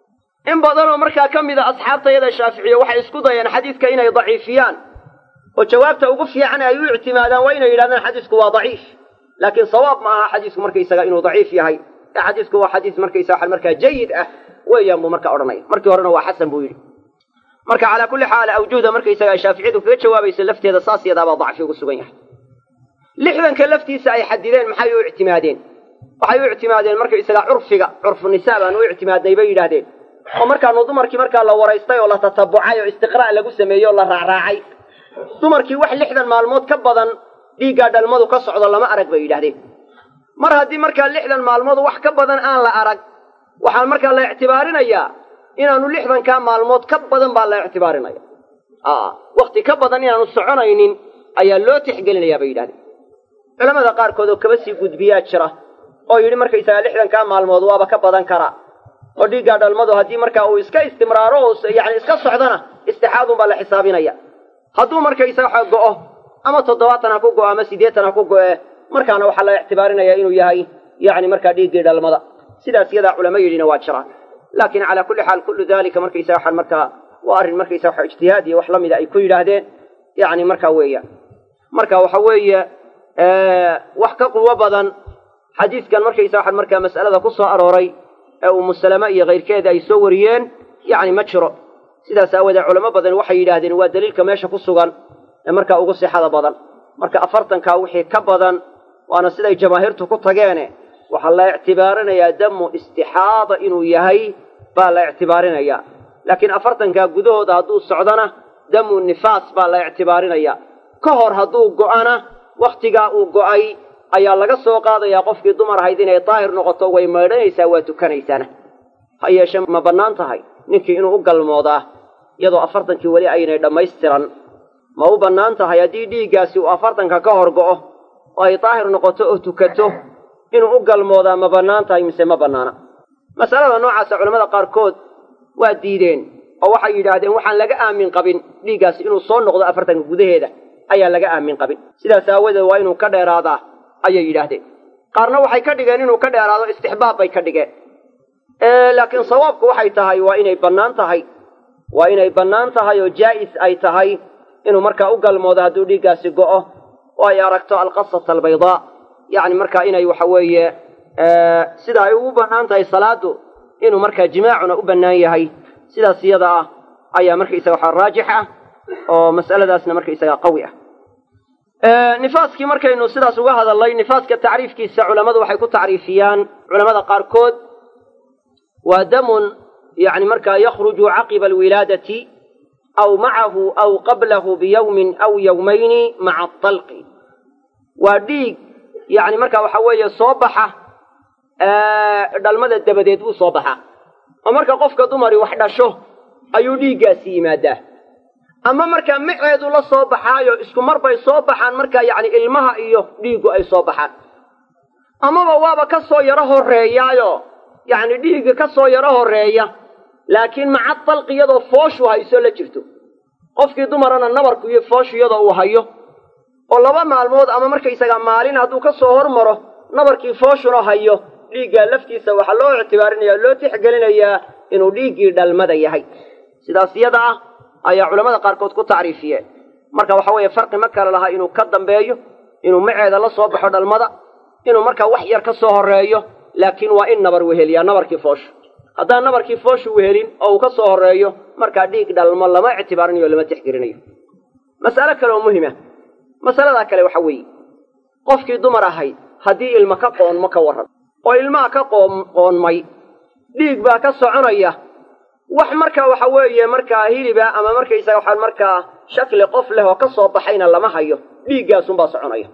in badanoo markaa ka mida asxaabtayada shaaficiye waxay isku dayeen xadiidka inay daciifiyaan oo jawaabta ugu fiican ay u ictimaadaan waa inay yidhahdaan xadiisku waa daciif laakiin sawaab ma aha xadiisku markaysaga inuu daciif yahay ee xadiisku waa xadiis markaysaga markaa jayid ah weeyaan buu marka odhanaya markii horena waa xasan buu yidhi marka calaa kulli xaal awjuuda markaysaga ay shaaficiyadu kaga jawaabayso lafteeda saas yadaabaa dacfi ugu sugan yahay lixdanka laftiisa ay xadideen maxay u ictimaadeen waxay u ictimaadeen markaysaga curfu nisaa baan u ictimaadnay bay yidhaahdeen oo markaanu dumarkii markaa la waraystay oo la tatabucay oo istiqraa' lagu sameeyey oo la raacraacay dumarkii wax 60 maalmood ka badan dhiiggaa dhalmadu ka socdo lama arag bay yidhahdeen mar haddii markaa 60 maalmood wax ka badan aan la arag waxaan markaa la ictibaarinayaa inaanu 60kaa maalmood ka badan baa la ictibaarinaya wakti ka badan inaanu soconaynin ayaa loo tixgelinayaa bay yidhahdeen culamada qaarkood oo kaba sii gudbiyaa jira oo yidhi markaysagaa 60kaa maalmood waaba ka badan karaa oo dhiiggaa dhalmadu haddii markaa uu iska istimraaro oo yani iska socdona istixaadun baa la xisaabinaya hadduu markaysaga go'o ama 70 ha ku go'o ama 80 ha ku go'e markaana waxaa la ictibaarinaya inuu yahay yani markaa dhiiggii dhalmada sidaas yadaa culamo yidhina waa jiraan laakiin calaa kulli xaal kullu dalika markaysaga waxaan markaa waa arrin markaysaga waxa ijtihaad iyo wax la mida ay ku yidhaahdeen yani markaa weeyaan marka waxa weeye wax ka quwo badan xadiiskan markaysaga waxaan markaa mas'alada ku soo arooray ee Ummu Salama iyo keyrkeeda ay soo wariyeen yani ma jiro sidaas aawadeed culamo badan waxay yidhaahdeen waa daliilka meesha ku sugan ee markaa ugu sixada badan marka 40kaa wixii ka badan waana siday jamaahiirtu ku tageene waxaa la ictibaarinayaa damu istixaada inuu yahay baa la ictibaarinayaa laakiin 40kaa gudahooda hadduu socdona damu nifaas baa la ictibaarinayaa ka hor hadduu go'ana wakhtigaa uu go'ay ayaa laga soo qaadayaa qofkii dumar ahayd inay daahir noqoto way maydhanaysaa waa tukanaysaana ha yeeshee ma bannaan tahay ninkii inuu u galmoodaa iyadoo 40kii weli aynay dhammaystiran ma u bannaan tahay haddii dhiiggaasi uu 40ka ka hor go'o oo ay daahir noqoto oo tukato inuu u galmoodaa ma bannaan tahay mise ma bannaana masalada noocaasa culamada qaarkood waa diideen oo waxay yidhaahdeen waxaan laga aamin qabin dhiiggaasi inuu soo noqdo 40ka gudaheeda ayaa laga aamin qabin sidaas aawadeed waa inuu ka dheeraadaa ayay yidhaahdeen qaarna waxay ka dhigeen inuu ka dheeraado istixbaab bay ka dhigeen laakiin sawaabku waxay tahay waa inay bannaan tahay oo jaa'is ay tahay inuu markaa u galmoodo hadduu dhiiggaasi go'o oo ay aragto alqasata albaydaa yacni markaa inay waxa weeye sida ay ugu bannaan tahay salaadu inuu markaa jimaacuna u bannaan yahay sidaas iyada ah ayaa markaysaga waxaa raajix ah oo mas'aladaasna markaysaga qawi ah nifaaskii markaynu sidaas uga hadalnay nifaaska tacriifkiisa culammadu waxay ku tacriifiyaan culamada qaarkood waa damun yani markaa yakhruju caqiba alwilaadati aw macahu aw qablahu biyawmin aw yawmayni maca atalqi waa dhiig yani markaa waxa weeye soo baxa dhalmada dabadeed buu soo baxaa oo marka qofka dumari wax dhasho ayuu dhiiggaasi yimaadaa ama markaa maceedu la soo baxaayo isku mar bay soo baxaan markaa yacni ilmaha iyo dhiiggu ay soo baxaan amaba waaba ka soo yaro horreeyaayo yacni dhiigga ka soo yaro horreeya laakiin maca dalqi iyadoo fooshu hayso la jirto qofkii dumarana nabarku iyo fooshu iyadoo uu hayo oo laba maalmood ama markaysaga maalin hadduu ka soo hormaro nabarkii fooshuna hayo dhiiggaa laftiisa waxaa loo ictibaarinaya loo tixgelinayaa inuu dhiiggii dhalmada yahay sidaas iyada ah ayaa culamada qaarkood ku tacriifiyeen marka waxa weeye farqi ma kale laha inuu ka dambeeyo inuu maceeda la soo baxo dhalmada inuu markaa wax yar ka soo horeeyo laakiin waa in nabar weheliyaa nabarkii fooshu haddaan nabarkii fooshu wehelin oo uu ka soo horeeyo markaa dhiig dhalmo lama ictibaarinayo o lama tixgelinayo mas'alo kale oo muhima masaladaa kale waxa weeye qofkii dumar ahayd haddii ilma ka qoonmo ka warran oo ilmaha ka qoonmay dhiig baa ka soconaya wax markaa waxa weeye markaa hiliba ama markaysaga waxaan markaa shakli qof leh oo ka soo baxayna lama hayo dhiiggaasunbaa soconaya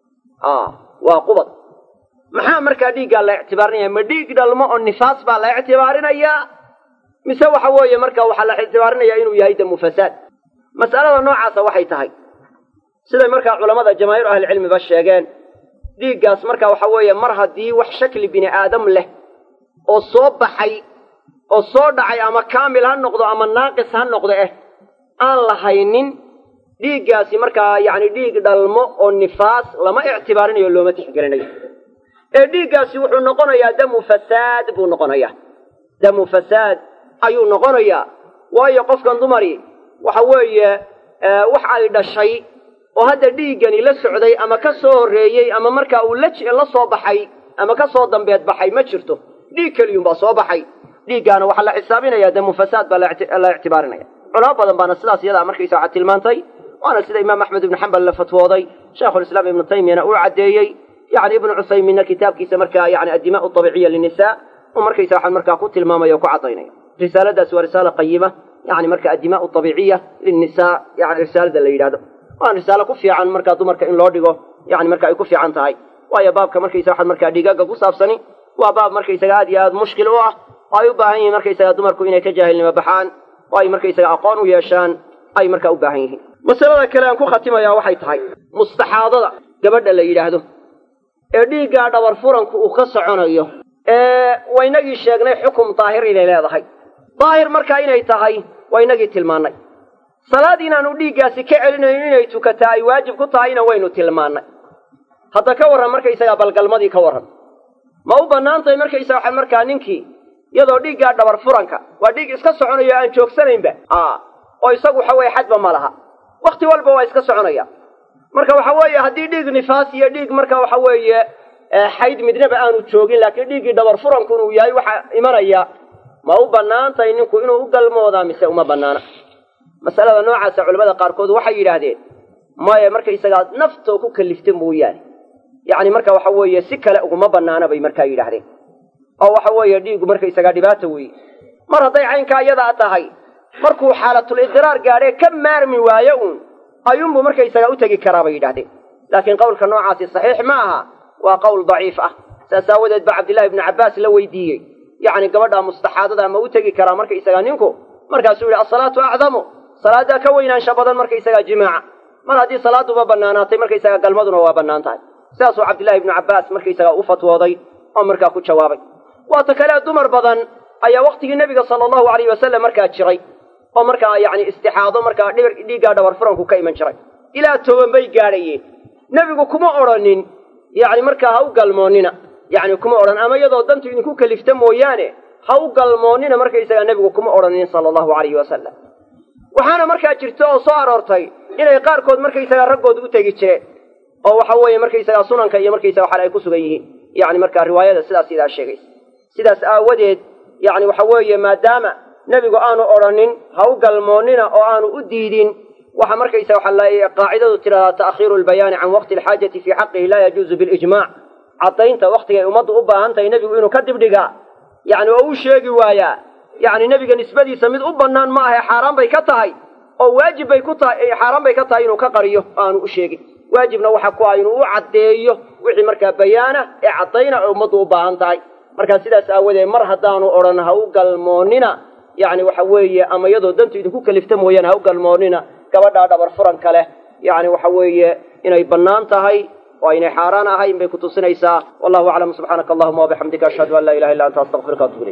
waa qubad maxaa markaa dhiiggaa la ictibaarinaya ma dhiig dhalmo oo nifaas baa la ictibaarinayaa mise waxa weeye markaa waxaa la ictibaarinayaa inuu yahay damu fasaad mas'alada noocaasa waxay tahay siday markaa culamada jamaahiir ahlicilmiba sheegeen dhiiggaas markaa waxa weeye mar haddii wax shakli bini aadam leh oo soo baxay oo soo dhacay ama kaamil ha noqdo ama naaqis ha noqdo aan la haynin dhiiggaasi markaa yacni dhiig dhalmo oo nifaas lama ictibaarinayo looma tixgelinayo ee dhiiggaasi wuxuu noqonayaa damu fasaad buu noqonayaa damu fasaad ayuu noqonayaa waayo qofkan dumari waxa weeye wax ay dhashay oo hadda dhiiggani la socday ama ka soo horreeyey ama markaa uu la soo baxay ama ka soo dambeed baxay ma jirto dhiig keliyuunbaa soo baxay dhiiggaana waxaa la xisaabinayaa damu fasaad baa la ictibaarinaya culamo badan baana sidaas iyadaa markaysa waxaa tilmaantay waana sida imaam axmed ibnu xambal la fatwooday shaykhulislaam ibnu taymiyana uu caddeeyey yani ibnu cusayminna kitaabkiisa markaa yani addimaa abiciya linnisaa uu markaysa waxaan markaa ku tilmaamaya o ku caddaynaya risaaladaas waa risaala qayima yani marka addimaa abiciya linnisaa yani risaalada la yidhahdo waana risaalo ku fiican markaa dumarka in loo dhigo yani marka ay ku fiican tahay waayo baabka markaysa waxaan markaa dhiigaaga ku saabsani waa baab markaysaga aad iyo aad mushkil u ah oo ay u baahan yihiin markaysaga dumarku inay ka jaahilnimo baxaan oo ay markaysaga aqoon u yeeshaan ay markaa u baahan yihiin masalada kale aan ku khatimayaa waxay tahay mustaxaadada gabadha la yidhaahdo ee dhiiggaa dhabar furanku uu ka soconayo waynagii sheegnay xukum daahir inay leedahay daahir markaa inay tahay waynagii tilmaannay salaad inaanu dhiiggaasi ka celinayn inay tukataa ay waajib ku tahayna waynu tilmaannay hadda ka warran markaysagaa balgalmadii ka warran ma u bannaan tahay markaysaga waxaa markaa ninkii iyadoo dhiiggaa dhabar furanka waa dhiig iska soconayo aan joogsanaynba oo isagu waxa weeye xadba ma laha wakti walba waa iska soconaya marka waxa weeye haddii dhiig nifaas iyo dhiig marka waxa weeye xayd midnaba aanu joogin laakiin dhiiggii dhabar furanku inuu yahay waxaa imanaya ma u bannaan tahay ninku inuu u galmoodaa mise uma bannaana masalada noocaasa culamada qaarkood waxay yidhaahdeen maya markaysagaa naftoo ku kallifta mooyaane yacni marka waxa weeye si kale uguma bannaana bay markaa yidhaahdeen oo waxa weeye dhiiggu markaysagaa dhibaata weeye mar hadday caynkaa iyadaa tahay markuu xaalatul idraar gaadhee ka maarmi waayo uun ayuunbuu markaysagaa u tegi karaa bay yidhahdeen laakiin qowlka noocaasi saxiix ma aha waa qowl daciif ah saas aawadeed baa cabdillahi ibnu cabbaas la weydiiyey yacni gabadha mustaxaadada ma u tegi karaa markaysagaa ninku markaasuu yidhi asalaatu acdamu salaaddaa ka weynaansha badan markaysagaa jimaaca mar haddii salaaduba bannaanaatay markaysagaa galmaduna waa bannaan tahay sidaasuu cabdillahi ibnu cabbaas markaysagaa u fatwooday oo markaa ku jawaabay waata kale dumar badan ayaa waktigii nebiga sala allahu alayh wasalam markaa jiray oo markaa yacni istixaado markaa dhiiggaa dhabar furanku ka iman jiray ilaa 10 bay gaadhayeen nebigu kuma odhanin yacni markaa ha u galmoonnina yacni kuma odhan ama iyadoo dantu idinku kalifta mooyaane ha u galmoonnina markaysagaa nebigu kuma odhanin sala allahu alayhi wasalam waxaana markaa jirta oo soo aroortay inay qaarkood markaysagaa raggooda u tegi jireen oo waxa weeye markaysagaa sunanka iyo markaysaga waxaale ay ku sugan yihiin yacni markaa riwaayada sidaas idaa sheegaysa sidaas aawadeed yacni waxa weeye maadaama nebigu aanu odhanin ha u galmoonnina oo aanu u diidin waxa markaysaga waxa qaacidadu tidhahdaa ta'khiiru lbayaani can waqti alxaajati fii xaqihi laa yajuuzu bilijmaac caddaynta waktigay ummaddu u baahan tahay nebigu inuu ka dibdhigaa yacni oo u sheegi waayaa yacni nebiga nisbadiisa mid u bannaan ma ahe xaaraan bay ka tahay oo waajib bay ku tahay xaaraan bay ka tahay inuu ka qariyo aanu u sheegin waajibna waxa ku ah inuu u caddeeyo wixii markaa bayaana ee caddayna ee ummaddu u baahan tahay markaa sidaas aawadeed mar haddaanu odhan ha u galmoonnina yacni waxa weeye ama iyadoo dantu idinku kalifta mooyaane ha u galmoonnina gabadhaa dhabar furanka leh yacni waxa weeye inay bannaan tahay oo aynay xaaraan ahayn bay ku tusinaysaa wallahu aclam subxaanaka allahuma wabixamdika ashhadu an laa ilaha illa anta astaqfiruka atubu ilayk